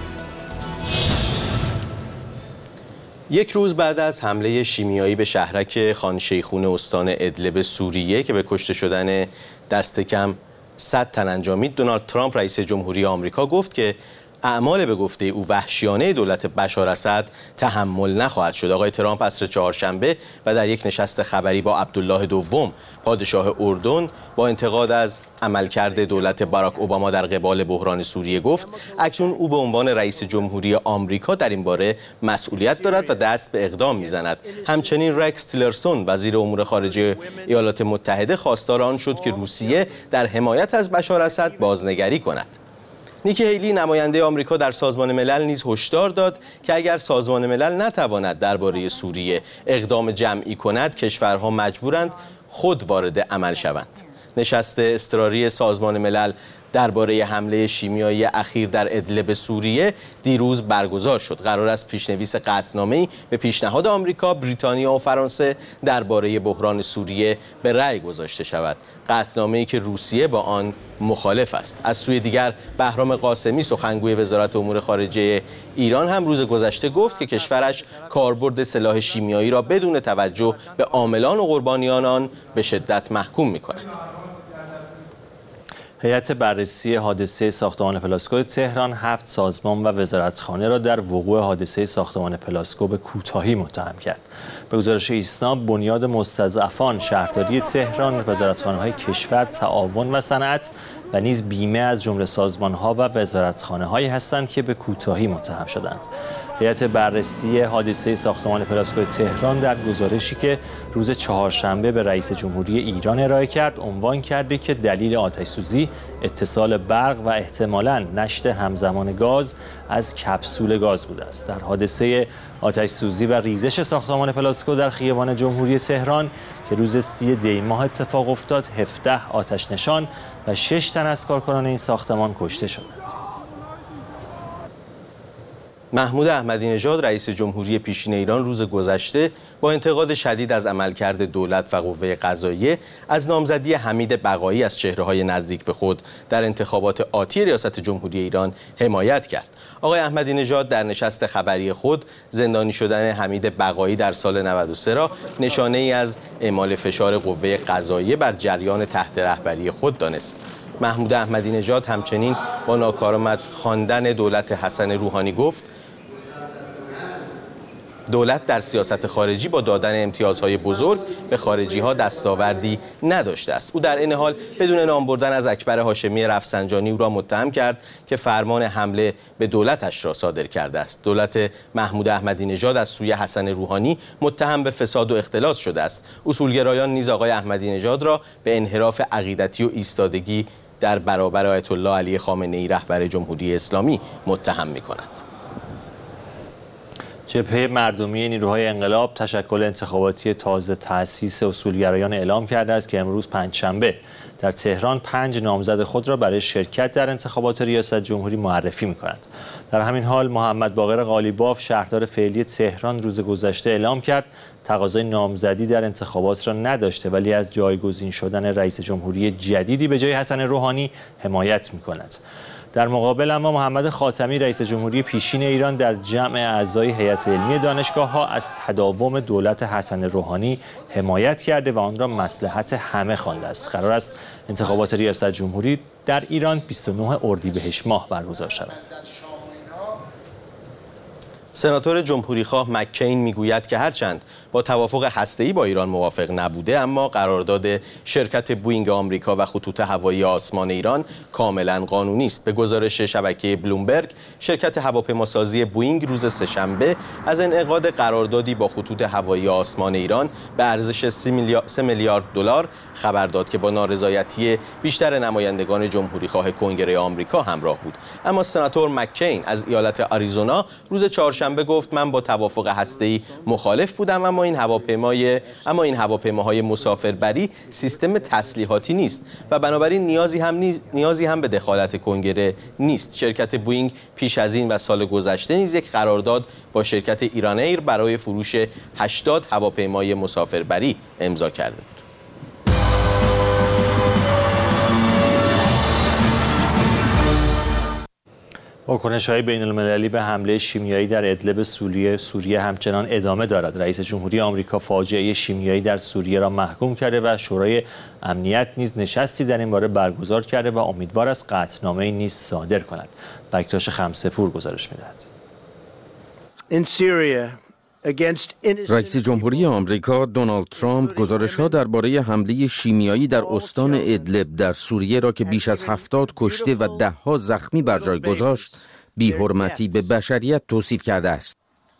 یک روز بعد از حمله شیمیایی به شهرک خان شیخون استان ادلب سوریه که به کشته شدن دست کم صد تن انجامید، دونالد ترامپ رئیس جمهوری آمریکا گفت که اعمال به گفته او وحشیانه دولت بشار اسد تحمل نخواهد شد. آقای ترامپ عصر چهارشنبه و در یک نشست خبری با عبدالله دوم پادشاه اردن با انتقاد از عملکرد دولت باراک اوباما در قبال بحران سوریه گفت اکنون او به عنوان رئیس جمهوری آمریکا در این باره مسئولیت دارد و دست به اقدام میزند. همچنین رکس تیلرسون وزیر امور خارجه ایالات متحده خواستار آن شد که روسیه در حمایت از بشار اسد بازنگری کند. نیکی هیلی نماینده آمریکا در سازمان ملل نیز هشدار داد که اگر سازمان ملل نتواند درباره سوریه اقدام جمعی کند، کشورها مجبورند خود وارد عمل شوند. نشست اضطراری سازمان ملل درباره حمله شیمیایی اخیر در ادلب سوریه دیروز برگزار شد. قرار است پیشنویس قطعنامه‌ای به پیشنهاد آمریکا، بریتانیا و فرانسه درباره بحران سوریه به رأی گذاشته شود. قطعنامه‌ای که روسیه با آن مخالف است. از سوی دیگر بهرام قاسمی سخنگوی وزارت امور خارجه ایران هم روز گذشته گفت که کشورش کاربرد سلاح شیمیایی را بدون توجه به عاملان و قربانیان آن به شدت محکوم می‌کند. هیئت بررسی حادثه ساختمان پلاسکو تهران هفت سازمان و وزارتخانه را در وقوع حادثه ساختمان پلاسکو به کوتاهی متهم کرد. به گزارش ایسنا، بنیاد مستضعفان، شهرداری تهران، وزارتخانه‌های کشور، تعاون و صنعت و نیز بیمه از جمله سازمان‌ها و وزارتخانه‌هایی هستند که به کوتاهی متهم شدند. هیئت بررسی حادثه ساختمان پلاسکو تهران در گزارشی که روز چهارشنبه به رئیس جمهوری ایران ارائه کرد، عنوان کرده که دلیل آتش‌سوزی اتصال برق و احتمالاً نشت همزمان گاز از کپسول گاز بوده است. در حادثه آتش‌سوزی و ریزش ساختمان پلاسکو در خیابان جمهوری تهران که روز سی دی ماه اتفاق افتاد، هفده آتش نشان و شش تن از کارکنان این ساختمان کشته شدند. محمود احمدی نژاد رئیس جمهوری پیشین ایران روز گذشته با انتقاد شدید از عملکرد دولت و قوه قضاییه از نامزدی حمید بقایی از چهره‌های نزدیک به خود در انتخابات آتی ریاست جمهوری ایران حمایت کرد. آقای احمدی نژاد در نشست خبری خود زندانی شدن حمید بقایی در سال نود و سه را نشانه ای از اعمال فشار قوه قضاییه بر جریان تحت رهبری خود دانست. محمود احمدی نژاد همچنین با ناکارآمد خواندن دولت حسن روحانی گفت دولت در سیاست خارجی با دادن امتیازهای بزرگ به خارجی‌ها دستاوردی نداشته است. او در این حال بدون نام بردن از اکبر هاشمی رفسنجانی او را متهم کرد که فرمان حمله به دولتش را صادر کرده است. دولت محمود احمدی نژاد از سوی حسن روحانی متهم به فساد و اختلاس شده است. اصولگرایان نیز آقای احمدی نژاد را به انحراف عقیدتی و ایستادگی در برابر آیت الله علی خامنه‌ای رهبر جمهوری اسلامی متهم می‌کنند. جبهه مردمی نیروهای انقلاب تشکل انتخاباتی تازه تأسیس اصولگرایان اعلام کرده است که امروز پنجشنبه در تهران پنج نامزد خود را برای شرکت در انتخابات ریاست جمهوری معرفی می‌کنند. در همین حال محمد باقر قالیباف شهردار فعلی تهران روز گذشته اعلام کرد تقاضای نامزدی در انتخابات را نداشته ولی از جایگزین شدن رئیس جمهوری جدیدی به جای حسن روحانی حمایت می‌کند. در مقابل اما محمد خاتمی رئیس جمهوری پیشین ایران در جمع اعضای هیئت علمی دانشگاه‌ها از تداوم دولت حسن روحانی حمایت کرده و آن را مصلحت همه خوانده است. قرار است انتخابات ریاست جمهوری در ایران بیست و نه اردیبهشت ماه برگزار شود. سناتور جمهوریخواه مککین میگوید که هرچند با توافق هسته‌ای با ایران موافق نبوده، اما قرارداد شرکت بوئینگ آمریکا و خطوط هوایی آسمان ایران کاملا قانونی است. به گزارش شبکه بلومبرگ، شرکت هواپیماسازی بوئینگ روز سه‌شنبه از انعقاد قراردادی با خطوط هوایی آسمان ایران به ارزش سه میلیارد دلار خبر داد که با نارضایتی بیشتر نمایندگان جمهوریخواه کنگره آمریکا همراه بود. اما سناتور مککین از ایالت آریزونا روز چهارشنبه گفت من با توافق هسته‌ای مخالف بودم، اما این هواپیمای اما این هواپیماهای مسافربری سیستم تسلیحاتی نیست و بنابراین نیازی هم نیز... نیازی هم به دخالت کنگره نیست. شرکت بوئینگ پیش از این و سال گذشته نیز یک قرارداد با شرکت ایران ایر برای فروش هشتاد هواپیمای مسافربری امضا کرده بود. واکنش‌های بین‌المللی به حمله شیمیایی در ادلب سوریه سوریه همچنان ادامه دارد. رئیس جمهوری آمریکا فاجعه شیمیایی در سوریه را محکوم کرده و شورای امنیت نیز نشستی در این باره برگزار کرده و امیدوار است قطعنامه‌ای نیز صادر کند. بکتاش خمسه‌پور گزارش می‌دهد. رئیس جمهوری آمریکا دونالد ترامپ گزارش‌ها درباره حمله شیمیایی در استان ادلب در سوریه را که بیش از هفتاد کشته و ده‌ها زخمی بر جای گذاشت، بی‌حرمتی به بشریت توصیف کرده است.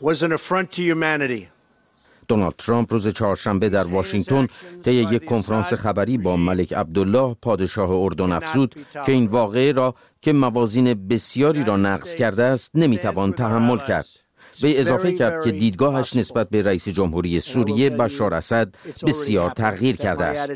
دونالد ترامپ روز چهارشنبه در واشنگتن طی یک کنفرانس خبری با ملک عبدالله پادشاه اردن افزود که این واقعه را که موازین بسیاری را نقض کرده است نمی‌توان تحمل کرد. به اضافه کرد که دیدگاهش نسبت به رئیس جمهوری سوریه بشار اسد بسیار تغییر کرده است.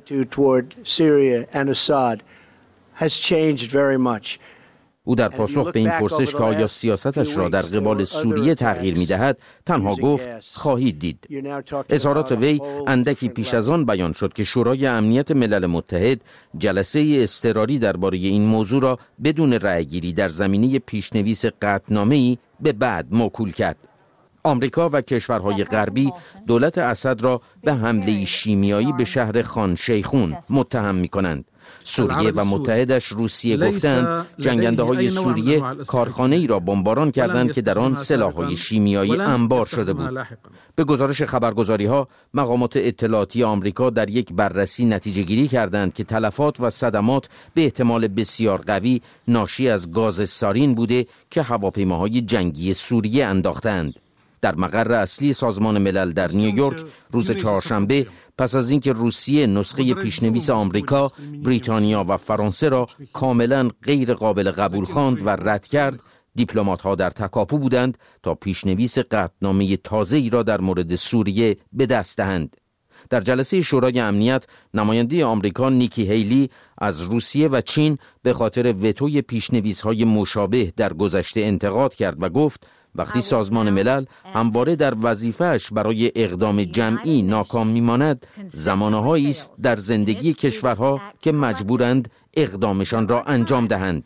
او در پاسخ به این پرسش که آیا سیاستش را در قبال سوریه تغییر می‌دهد تنها گفت خواهید دید. اظهارات وی اندکی پیش از آن بیان شد که شورای امنیت ملل متحد جلسه اضطراری درباره این موضوع را بدون رأی‌گیری در زمینه پیشنویس قطعنامه‌ای به بعد موکول کرد. آمریکا و کشورهای غربی دولت اسد را به حمله شیمیایی به شهر خان شیخون متهم می‌کنند. سوریه و متحدش روسیه گفتند جنگنده‌های سوریه کارخانه‌ای را بمباران کردند که در آن سلاح‌های شیمیایی انبار شده بود. به گزارش خبرگزاری‌ها، مقامات اطلاعاتی آمریکا در یک بررسی نتیجه گیری کردند که تلفات و صدمات به احتمال بسیار قوی ناشی از گاز سارین بوده که هواپیماهای جنگی سوریه انداختند. در مقر اصلی سازمان ملل در نیویورک روز چهارشنبه پس از اینکه روسیه نسخه پیشنویس آمریکا، بریتانیا و فرانسه را کاملا غیر قابل قبول خواند و رد کرد، دیپلمات‌ها در تکاپو بودند تا پیشنویس قطعنامه تازه‌ای را در مورد سوریه به دست دهند. در جلسه شورای امنیت، نماینده آمریکا نیکی هیلی از روسیه و چین به خاطر وتوی پیشنویس‌های مشابه در گذشته انتقاد کرد و گفت وقتی سازمان ملل همواره در وظیفه‌اش برای اقدام جمعی ناکام می‌ماند، زمانه‌هایی است در زندگی کشورها که مجبورند اقدامشان را انجام دهند.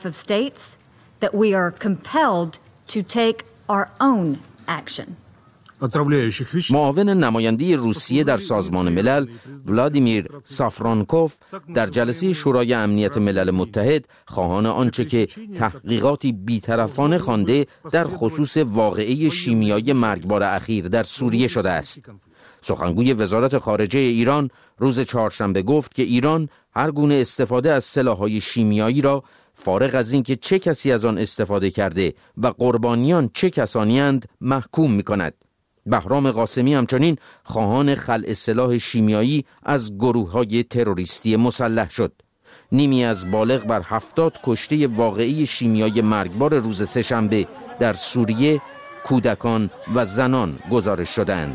معاون نماینده روسیه در سازمان ملل ولادیمیر سافرانکوف در جلسه شورای امنیت ملل متحد خواهان آنچه که تحقیقاتی بی‌طرفانه خوانده در خصوص واقعه شیمیایی مرگبار اخیر در سوریه شده است. سخنگوی وزارت خارجه ایران روز چهارشنبه گفت که ایران هر گونه استفاده از سلاح‌های شیمیایی را فارغ از اینکه چه کسی از آن استفاده کرده و قربانیان چه کسانی‌اند محکوم می‌کند. بهرام قاسمی همچنین خواهان خلع سلاح شیمیایی از گروه‌های تروریستی مسلح شد. نیمی از بالغ بر هفتاد کشته واقعی شیمیایی مرگبار روز سه‌شنبه در سوریه کودکان و زنان گزارش شدند.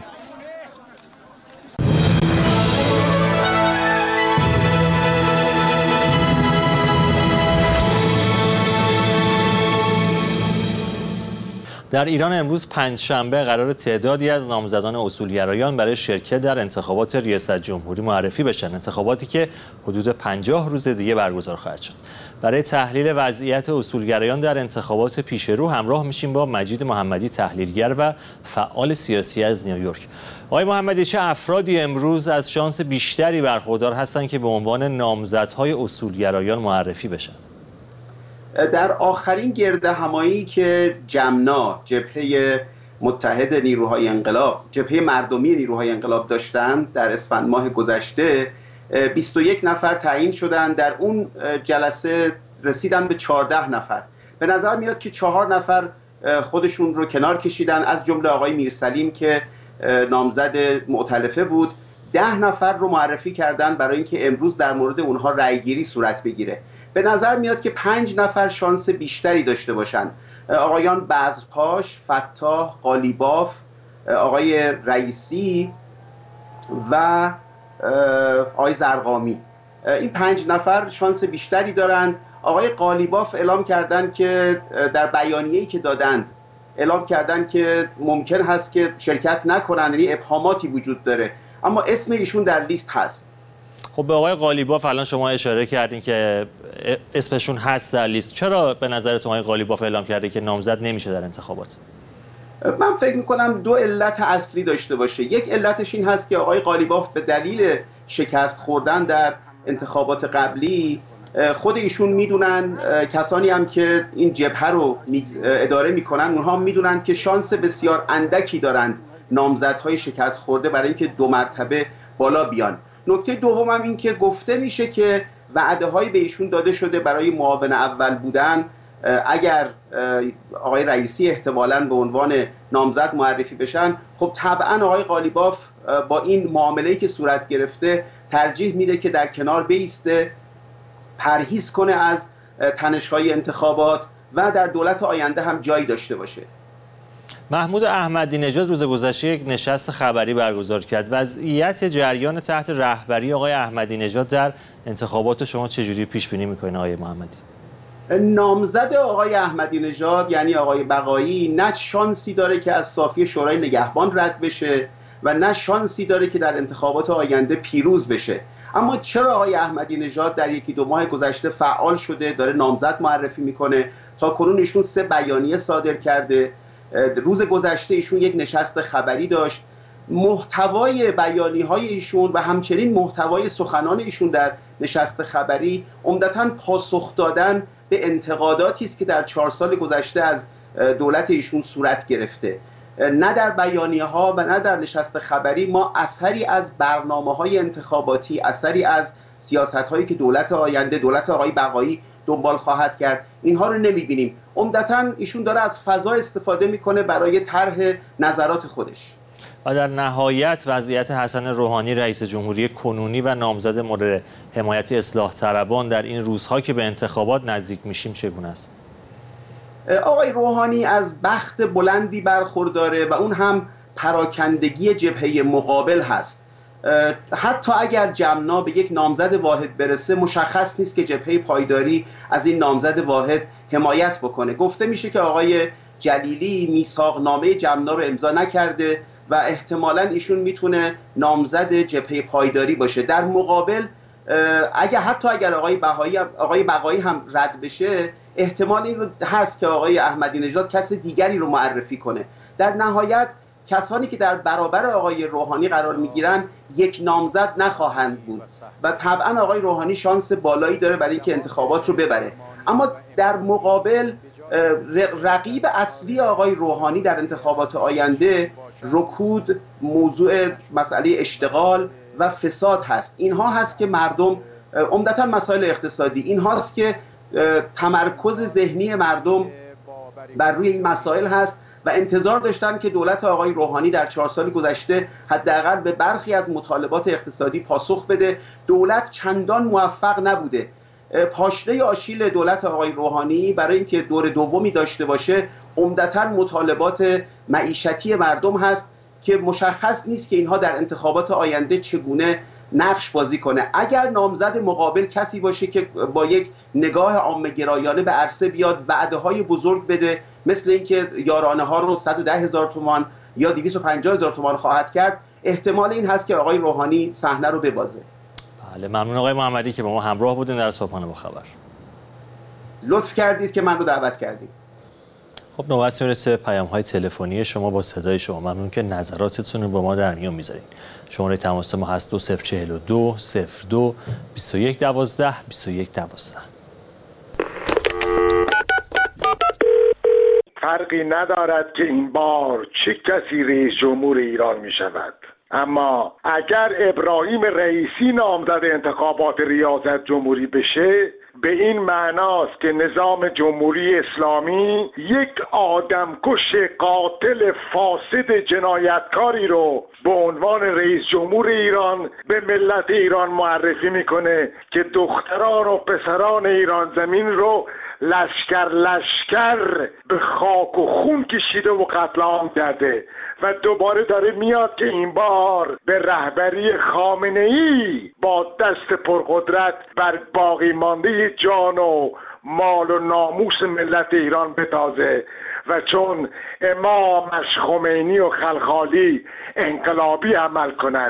در ایران امروز پنجشنبه قرار تعدادی از نامزدان اصولگرایان برای شرکت در انتخابات ریاست جمهوری معرفی بشن، انتخاباتی که حدود پنجاه روز دیگه برگزار خواهد شد. برای تحلیل وضعیت اصولگرایان در انتخابات پیش رو همراه میشیم با مجید محمدی، تحلیلگر و فعال سیاسی از نیویورک. آقای محمدی، چه افرادی امروز از شانس بیشتری برخوردار هستند که به عنوان نامزدهای اصولگرایان معرفی بشن؟ در آخرین گرد همایی که جمنا، جبهه متحد نیروهای انقلاب، جبهه مردمی نیروهای انقلاب داشتند در اسفند ماه گذشته، بیست و یک نفر تعیین شدن. در اون جلسه رسیدن به چهارده نفر. به نظر میاد که چهار نفر خودشون رو کنار کشیدن، از جمله آقای میرسلیم که نامزد مؤتلفه بود. ده نفر رو معرفی کردن برای اینکه امروز در مورد اونها رأیگیری صورت بگیره. به نظر میاد که پنج نفر شانس بیشتری داشته باشن: آقایان بذرپاش، فتاح، قالیباف، آقای رئیسی و آقای زرقامی. این پنج نفر شانس بیشتری دارند. آقای قالیباف اعلام کردند که در بیانیه‌ای که دادند اعلام کردند که ممکن هست که شرکت نکنند، یعنی ابهاماتی وجود داره، اما اسم ایشون در لیست هست. خب به آقای قالیباف الان شما اشاره کردین که اسمشون هست در لیست. چرا به نظرتون آقای قالیباف اعلام کرده که نامزد نمیشه در انتخابات؟ من فکر میکنم دو علت اصلی داشته باشه. یک علتش این هست که آقای قالیباف به دلیل شکست خوردن در انتخابات قبلی خود ایشون میدونن، کسانی هم که این جبهه رو اداره میکنن اونها میدونن که شانس بسیار اندکی دارند نامزدهای شکست خورده برای اینکه دو مرتبه بالا بیان. نکته دوم هم این که گفته میشه که وعده هایی به ایشون داده شده برای معاون اول بودن. اگر آقای رئیسی احتمالاً به عنوان نامزد معرفی بشن، خب طبعا آقای قالیباف با این معامله‌ای که صورت گرفته ترجیح میده که در کنار بایسته، پرهیز کنه از تنش‌های انتخابات و در دولت آینده هم جایی داشته باشه. محمود احمدی نژاد روز گذشته یک نشست خبری برگزار کرد. وضعیت جریان تحت رهبری آقای احمدی نژاد در انتخابات شما چجوری پیش بینی می‌کنید آقای محمدی؟ نامزد آقای احمدی نژاد یعنی آقای بقایی نه شانسی داره که از صافی شورای نگهبان رد بشه و نه شانسی داره که در انتخابات آینده پیروز بشه. اما چرا آقای احمدی نژاد در یکی دو ماه گذشته فعال شده، داره نامزد معرفی میکنه؟ تا کنون ایشون سه بیانیه صادر کرده. روز گذشته ایشون یک نشست خبری داشت. محتوای بیانیه‌های ایشون و همچنین محتوای سخنان ایشون در نشست خبری عمدتاً پاسخ دادن به انتقاداتی است که در چهار سال گذشته از دولت ایشون صورت گرفته. نه در بیانیه‌ها و نه در نشست خبری ما اثری از برنامه‌های انتخاباتی، اثری از سیاست‌هایی که دولت آینده، دولت آقای بقایی دنبال خواهد کرد، اینها رو نمی‌بینیم. عمدتاً ایشون داره از فضا استفاده می‌کنه برای طرح نظرات خودش. و در نهایت وضعیت حسن روحانی رئیس جمهوری کنونی و نامزد مورد حمایت اصلاح طلبان در این روزها که به انتخابات نزدیک میشیم چگونه است؟ آقای روحانی از بخت بلندی برخورداره و اون هم پراکندگی جبهه مقابل هست. حتی اگر جمنا به یک نامزد واحد برسه، مشخص نیست که جبهه پایداری از این نامزد واحد حمایت بکنه. گفته میشه که آقای جلیلی میثاقنامه جمنا رو امضا نکرده و احتمالاً ایشون میتونه نامزد جبهه پایداری باشه. در مقابل اگر حتی اگر آقای بقایی آقای بقایی هم رد بشه، احتمال این رو هست که آقای احمدی نژاد کس دیگری رو معرفی کنه. در نهایت کسانی که در برابر آقای روحانی قرار میگیرن یک نامزد نخواهند بود و طبعا آقای روحانی شانس بالایی داره برای اینکه انتخابات رو ببره. اما در مقابل رقیب اصلی آقای روحانی در انتخابات آینده رکود، موضوع مسئله اشتغال و فساد هست. اینها هست که مردم، عمدتاً مسائل اقتصادی، این هاست که تمرکز ذهنی مردم بر روی این مسائل هست و انتظار داشتن که دولت آقای روحانی در چهار سال گذشته حداقل به برخی از مطالبات اقتصادی پاسخ بده. دولت چندان موفق نبوده. پاشنه آشیل دولت آقای روحانی برای اینکه دور دومی داشته باشه عمدتاً مطالبات معیشتی مردم هست که مشخص نیست که اینها در انتخابات آینده چگونه نقش بازی کنه. اگر نامزد مقابل کسی باشه که با یک نگاه عامه گرایانه به عرصه بیاد، وعده های بزرگ بده، مثل اینکه یارانه ها رو صد و ده هزار تومان یا دویست و پنجاه هزار تومان خواهد کرد، احتمال این هست که آقای روحانی صحنه رو ببازه. بله، ممنون آقای محمدی که با ما همراه بودین در صبحانه با خبر. لطف کردید که من رو دعوت کردید. خب نوبت میرسه پیام های تلفنی شما با صدای شما. ممنون که نظراتتون رو با ما در میون میذارین. شماره تماس ما هست دو صفر چهل و دو صفر دو بیست و یک دوازده بیست و یک دوازده. فرقی ندارد که این بار چه کسی رئیس جمهور ایران می شود. اما اگر ابراهیم رئیسی نامزد انتخابات ریاست جمهوری بشه، به این معناست که نظام جمهوری اسلامی یک آدمکش قاتل فاسد جنایتکاری رو به عنوان رئیس جمهور ایران به ملت ایران معرفی میکنه که دختران و پسران ایران زمین رو لشکر لشکر به خاک و خون کشیده و قتل عام کرده و دوباره داره میاد که این بار به رهبری خامنه‌ای با دست پرقدرت بر باقی مانده جان و مال و ناموس ملت ایران بتازه و چون امامش خمینی و خلخالی انقلابی عمل کند.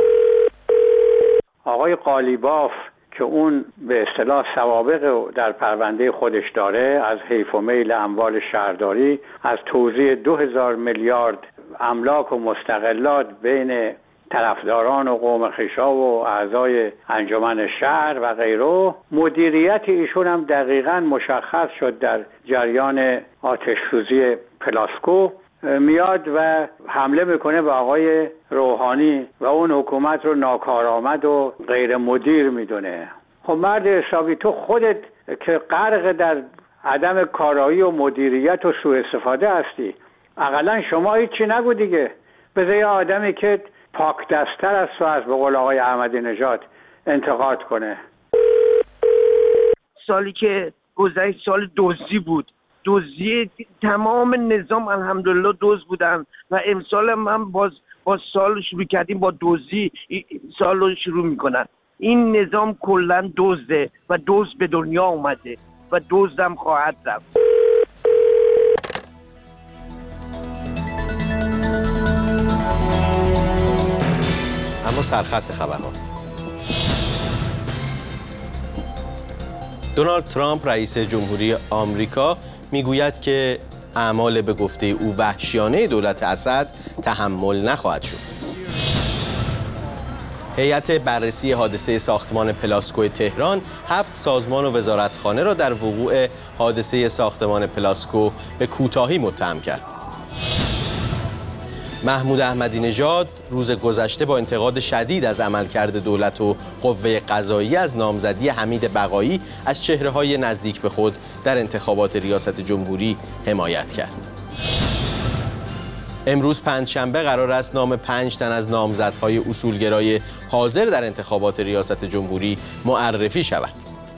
آقای قالیباف که اون به اصطلاح سوابق در پرونده خودش داره، از حیف و میل اموال شهرداری، از توزیع دو هزار میلیارد املاک و مستقلات بین طرفداران و قوم خشا و اعضای انجمن شهر و غیره، مدیریت ایشون هم دقیقاً مشخص شد در جریان آتش‌سوزی پلاسکو. میاد و حمله میکنه به آقای روحانی و اون حکومت رو ناکارآمد و غیر مدیر میدونه. خب مرد حسابی، تو خودت که غرق در عدم کارایی و مدیریت و سوء استفاده هستی، اقلا شما هیچی نگو دیگه. بذار یه آدمی که پاک دستر از تو، از به قول آقای احمدی نژاد، انتقاد کنه. سالی که گذشت سال دزدی بود، دزدی تمام نظام الحمدلله دزد بودن و امسال هم باز با سال شروع کردیم با دزدی سال رو شروع میکنن. این نظام کلا دزده و دزد به دنیا اومده و دزدم خواهد رفت. اما سرخط خبرها. دونالد ترامپ رئیس جمهوری آمریکا میگوید که اعمال به گفته او وحشیانه دولت اسد تحمل نخواهد شد. هیئت بررسی حادثه ساختمان پلاسکو تهران هفت سازمان و وزارتخانه را در وقوع حادثه ساختمان پلاسکو به کوتاهی متهم کرد. محمود احمدی نژاد روز گذشته با انتقاد شدید از عملکرد دولت و قوه قضاییه از نامزدی حمید بقایی از چهره‌های نزدیک به خود در انتخابات ریاست جمهوری حمایت کرد. امروز پنجشنبه قرار است نام پنج تن از نامزدهای اصولگرای حاضر در انتخابات ریاست جمهوری معرفی شود.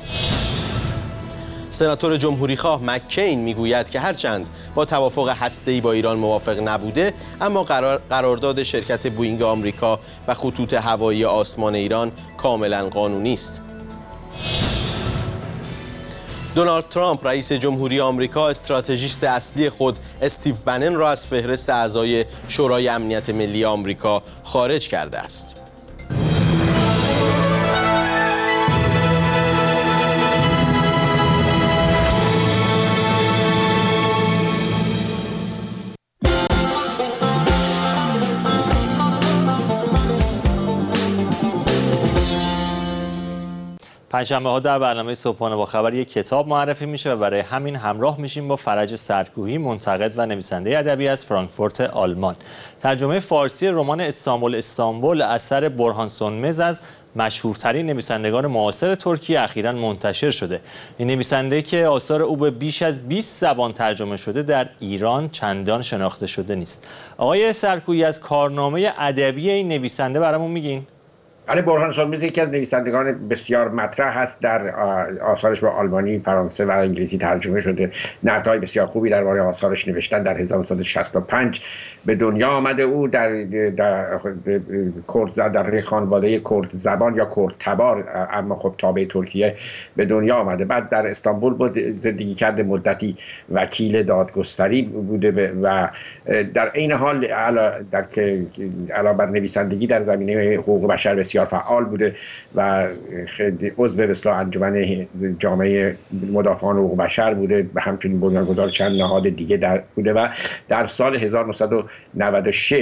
سناتور جمهوریخواه مککین میگوید که هرچند با توافق هسته‌ای با ایران موافق نبوده، اما قرار قرارداد شرکت بوئینگ آمریکا و خطوط هوایی آسمان ایران کاملا قانونی است. دونالد ترامپ رئیس جمهوری آمریکا استراتژیست اصلی خود استیو بنن را از فهرست اعضای شورای امنیت ملی آمریکا خارج کرده است. پنجشنبه ها در برنامه صبحانه با خبر یک کتاب معرفی میشه و برای همین همراه میشیم با فرج سردکوهی، منتقد و نویسنده ادبی از فرانکفورت آلمان. ترجمه فارسی رمان استانبول استانبول اثر برهان سونمز از مشهورترین نویسندگان معاصر ترکیه اخیراً منتشر شده. این نویسنده که آثار او به بیش از بیست زبان ترجمه شده در ایران چندان شناخته شده نیست. آقای سردکوهی، از کارنامه ادبی این نویسنده برامون میگین؟ علی برهان سونمز یکی از نویسندگان بسیار مطرح هست. در آثارش به آلمانی، فرانسه و انگلیسی ترجمه شده. نقدهای بسیار خوبی درباره آثارش نوشتن. در هزار و نهصد و شصت و پنج به دنیا آمده. او در در کرد در خانواده کرد زبان یا کرد تبار، اما خب تابع ترکیه، به دنیا آمده. بعد در استانبول بود زندگی کرده، مدتی وکیل دادگستری بوده و در این حال در که علاوه بر نویسندگی در زمینه حقوق بشر بسیار فعال بوده و عضو اصلاح انجمن جامعه مدافعان حقوق بشر بوده و همچنین بنیانگذار چند نهاد دیگه در بوده و در سال هزار و نهصد و نود و شش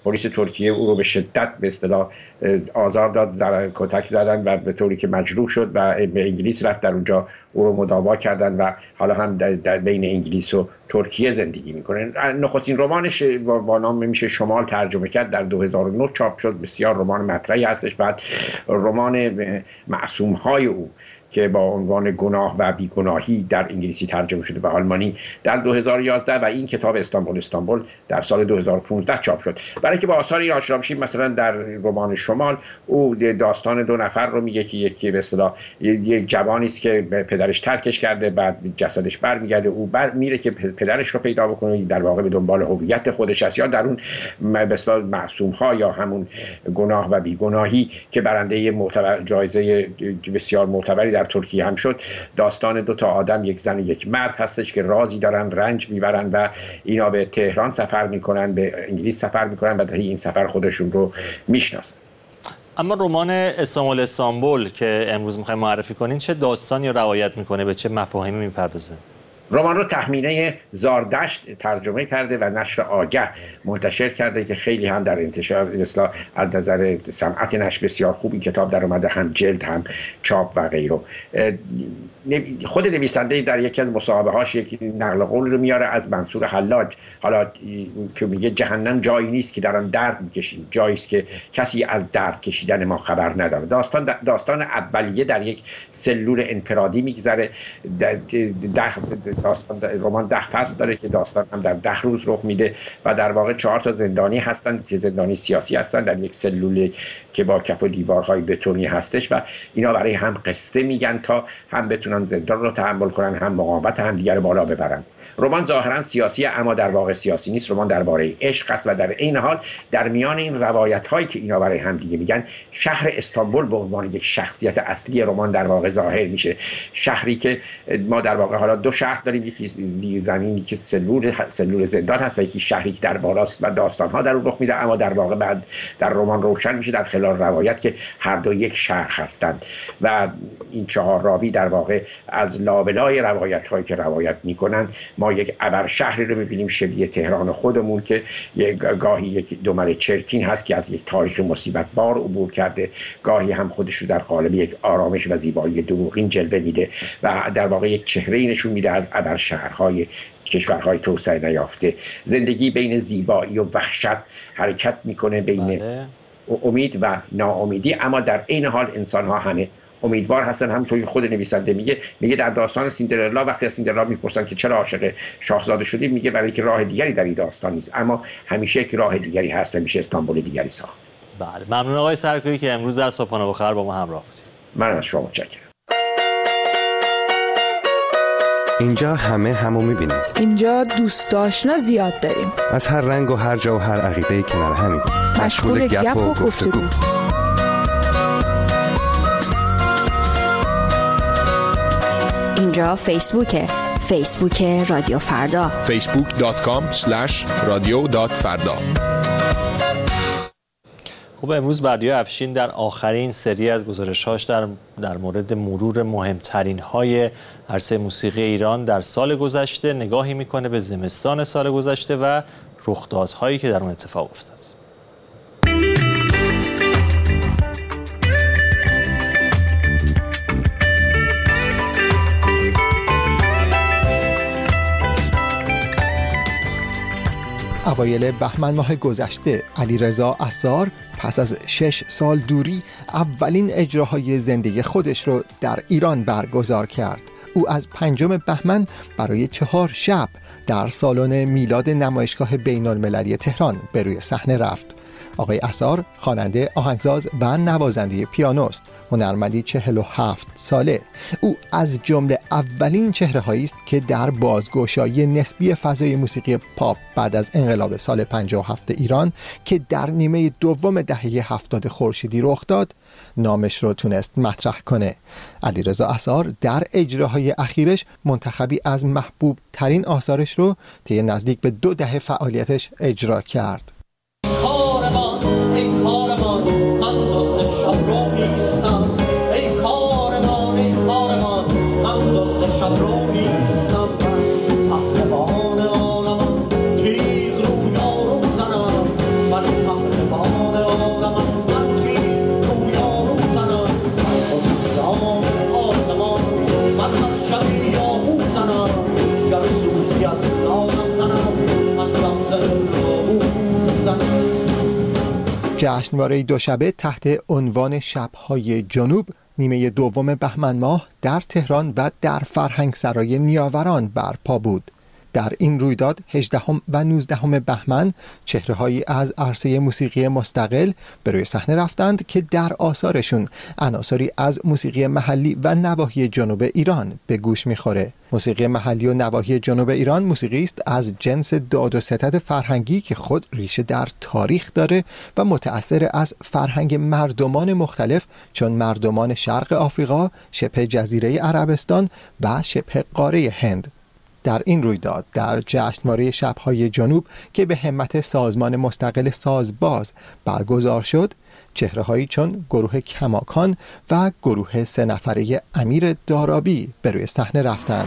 پلیس ترکیه او رو به شدت به اصطلاح آزار داد، در کتک زدن و به طوری که مجروح شد و به انگلیس رفت، در اونجا او رو مداوا کردن و حالا هم در, در بین انگلیس و ترکیه زندگی میکنه. نخستین رمانش با نام میشه شمال ترجمه کرد، در دو هزار و نه چاپ شد. بسیار رمان مطرحی هستش. بعد رمان معصوم‌های او که با عنوان گناه و بیگناهی در انگلیسی ترجمه شده به آلمانی در دو هزار و یازده و این کتاب استانبول استانبول در سال دو هزار و پانزده چاپ شد. برای که با آثار آشنا بشیم، مثلا در رمان شمال او داستان دو نفر رو میگه که یکی به اصطلاح یک جوانی است که پدرش ترکش کرده، بعد جسدش برمیگرده، او بر میره که پدرش رو پیدا بکنه، در واقع به دنبال هویت خودش است. یا در اون به اصطلاح معصوم‌ها یا همون گناه و بیگناهی که برنده معتبر جایزه بسیار معتبری در ترکیه هم شد، داستان دو تا آدم، یک زن و یک مرد هستش که رازی دارن، رنج میبرن و اینا به تهران سفر میکنن، به انگلیس سفر میکنن و در این سفر خودشون رو میشناسن. اما رمان استانبول استانبول که امروز میخوایم معرفی کنین چه داستانی روایت میکنه، به چه مفاهیمی میپردازه؟ رمان رو تخمینه زاردشت ترجمه کرده و نشر آگه منتشر کرده که خیلی هم در انتشار مثلا از نظر صنعت نشر بسیار خوب این کتاب در اومده، هم جلد هم چاپ و غیره. خود نویسنده در یکی از مصاحبه‌هاش یک نقل قول رو میاره از منصور حلاج، حالا که میگه جهنم جایی نیست که در آن درد میکشیم، جایی است که کسی از درد کشیدن ما خبر نداره. داستان داستان اولیه در یک سلول انفرادی میگذره. داستان رمان ده فصل داره که داستان هم در ده روز رخ میده و در واقع چهار تا زندانی هستن که زندانی سیاسی هستن در یک سلول که با کف و دیوارهای بتونی هستش و اینا برای هم قصه میگن تا هم بتونن زندان رو تحمل کنن، هم مقاومت هم دیگر بالا ببرن. رمان ظاهرا سیاسیه اما در واقع سیاسی نیست. رمان درباره عشق است و در عین حال در میان این روایت هایی که اینا برای هم دیگه میگن، شهر استانبول به عنوان یک شخصیت اصلی رمان در واقع ظاهر میشه. شهری که ما در واقع حالا دو شهر داریم، یکی زیر زمینی که سلول سلول زندان هست و یکی شهری که در بالاست و داستان ها در اون رخ میده، اما در واقع بعد در رمان روشن میشه در خلال روایت که هر دو یک شهر هستند و این چهار راوی در واقع از لابلای روایت هایی که روایت میکنن ما یک ابر شهری رو میبینیم شبیه تهران خودمون که یک گاهی یک دمر چرکین هست که از یک تاریخ مصیبت بار عبور کرده، گاهی هم خودش رو در قالب یک آرامش و زیبایی دروغین جلوه میده و در واقع یک چهره‌ای نشون میده از ابر شهرهای کشورهای توسعه نیافته. زندگی بین زیبایی و وحشت حرکت میکنه، بین بله. امید و ناامیدی، اما در عین حال انسان‌ها همه امیدوار هستن. همونطور که خود نویسنده میگه میگه در داستان سیندرلا وقتی از سیندرلا میپرسن که چرا عاشق شاهزاده شدی، میگه برای اینکه راه دیگری در این داستان نیست، اما همیشه یک راه دیگری هست و میشه استانبول دیگری ساخت. بله، ممنون آقای سرکویی که امروز در صبحانه بخیر با ما همراه بودید. من از شما متشکرم. اینجا همه همو میبینیم. اینجا دوست آشنا زیاد داریم. از هر رنگ و هر جا و هر عقیده کنار همیم. مشغول گپ و گفتگو. اینجا فیسبوکه. فیسبوک رادیو فردا. فیسبوک دات کام اسلش رادیو دات فردا. خب امروز بردیا افشین در آخرین سری از گزارش‌هاش در در مورد مرور مهمترین های عرصه موسیقی ایران در سال گذشته نگاهی میکنه به زمستان سال گذشته و رخدادهایی که در اون اتفاق افتاد. اوایل بهمن ماه گذشته علیرضا عصار پس از شش سال دوری اولین اجراهای زندگی خودش رو در ایران برگزار کرد. او از پنجم بهمن برای چهار شب در سالن میلاد نمایشگاه بین المللی تهران به روی صحنه رفت. آقای عصار خواننده، آهنگساز و نوازنده پیانوست، هنرمندی چهل و هفت ساله. او از جمله اولین چهره‌هایی است که در بازگشایی نسبی فضای موسیقی پاپ بعد از انقلاب سال پنجاه و هفت ایران که در نیمه دوم دهه هفتاد خورشیدی رخ داد، نامش رو تونست مطرح کنه. علیرضا عصار در اجراهای اخیرش منتخبی از محبوب ترین آثارش رو طی نزدیک به دو دهه فعالیتش اجرا کرد. من جشنواره دوشبه تحت عنوان شب‌های جنوب نیمه دوم بهمن ماه در تهران و در فرهنگسرای نیاوران برپا بود. در این رویداد هجدهم و نوزدهم بهمن چهره‌هایی از عرصه موسیقی مستقل به روی صحنه رفتند که در آثارشون عناصری از موسیقی محلی و نواحی جنوب ایران به گوش می‌خوره. موسیقی محلی و نواحی جنوب ایران موسیقی است از جنس داد و ستد فرهنگی که خود ریشه در تاریخ داره و متأثر از فرهنگ مردمان مختلف چون مردمان شرق آفریقا، شبه جزیره عربستان و شبه قاره هند. در این رویداد در جشنواره شب‌های جنوب که به همت سازمان مستقل سازباز برگزار شد، چهره‌هایی چون گروه کماکان و گروه سه نفره امیر دارابی به روی صحنه رفتند.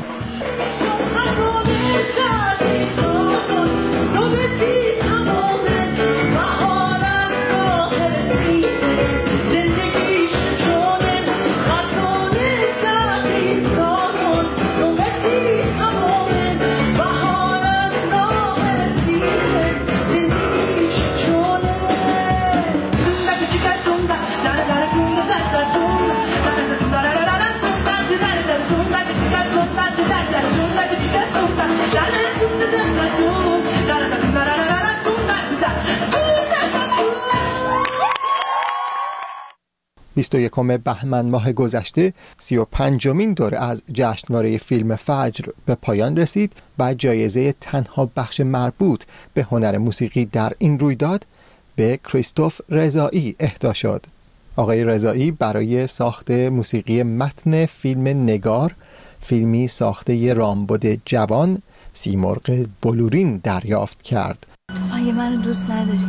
بیست و یکم بهمن ماه گذشته سی و پنجمین دوره از جشنواره فیلم فجر به پایان رسید و جایزه تنها بخش مربوط به هنر موسیقی در این رویداد به کریستوف رضایی اهدا شد. آقای رضایی برای ساخت موسیقی متن فیلم نگار، فیلمی ساخته رامبد جوان، سیمرغ بلورین دریافت کرد. تو مگه منو دوست نداری؟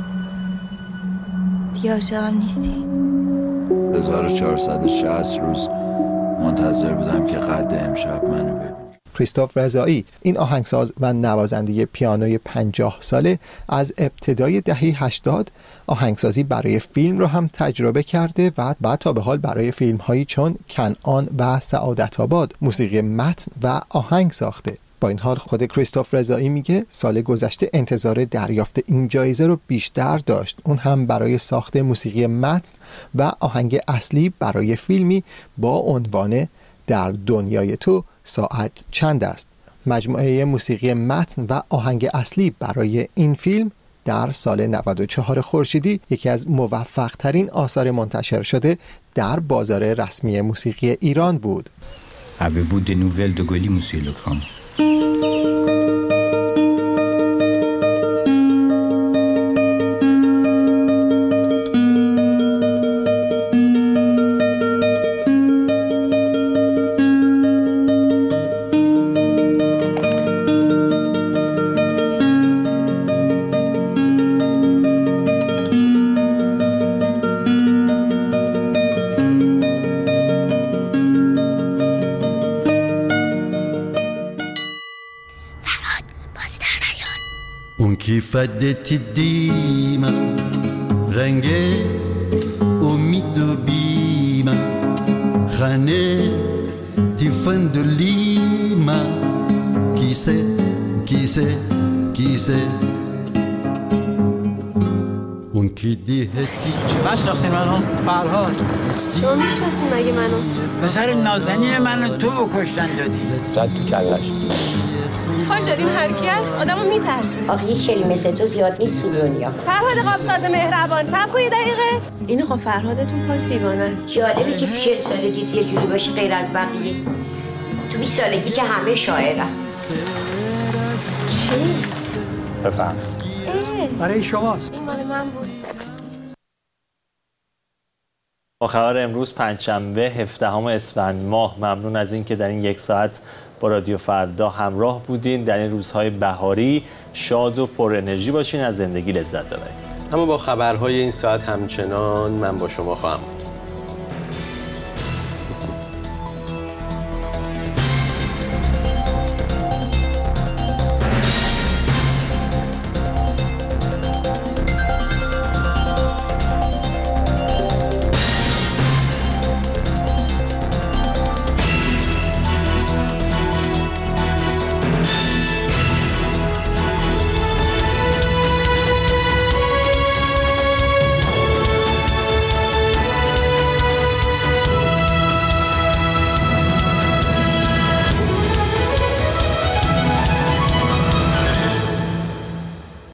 دیگه عاشقم نیستی؟ هزار و چهارصد و شصت روز منتظر بودم که قد امشب منو ببینی. کریستوف رضایی این آهنگساز و نوازنده پیانوی پنجاه ساله از ابتدای دهه هشتاد آهنگسازی برای فیلم رو هم تجربه کرده و بعد تا به حال برای فیلم‌هایی چون کنعان و سعادت آباد موسیقی متن و آهنگ ساخته. با این حال خود کریستوف رضایی میگه سال گذشته انتظار دریافت این جایزه رو بیشتر داشت، اون هم برای ساخت موسیقی متن و آهنگ اصلی برای فیلمی با عنوان در دنیای تو ساعت چند است. مجموعه موسیقی متن و آهنگ اصلی برای این فیلم در سال نود و چهار خورشیدی یکی از موفق ترین آثار منتشر شده در بازار رسمی موسیقی ایران بود. Avez-vous des nouvelles de Goli, monsieur le grand? فدت الديمة رنگه امید و بیمه خانه تفندلیمه کیسه کیسه کیسه اون کی دیهتی بشناختین منو؟ فرهاد. شما میشناسین مگه منو؟ پسر نازنین منو تو بکشتن دادی زد تو کلش. خان جان این هر کی است آدمو میترسونه. آخه یه چلی مثل تو زیاد نیست تو دنیا. فرهاد قابساز مهربان صبر کن یه دقیقه. اینو خب فرهادتون پاک دیوانه است. جالبه که چهل سالگیت یه جوری باشه غیر از بقیه. تو بیست سالگی که همه شاعرن. چی؟ بفهم. برای شماست. این مال من بود. با خبر امروز پنجشنبه هفدهم اسفند ماه ممنون از این که در این یک ساعت با رادیو فردا همراه بودین. در این روزهای بهاری شاد و پر انرژی باشین، از زندگی لذت ببرید. اما با خبرهای این ساعت همچنان من با شما خواهم بود.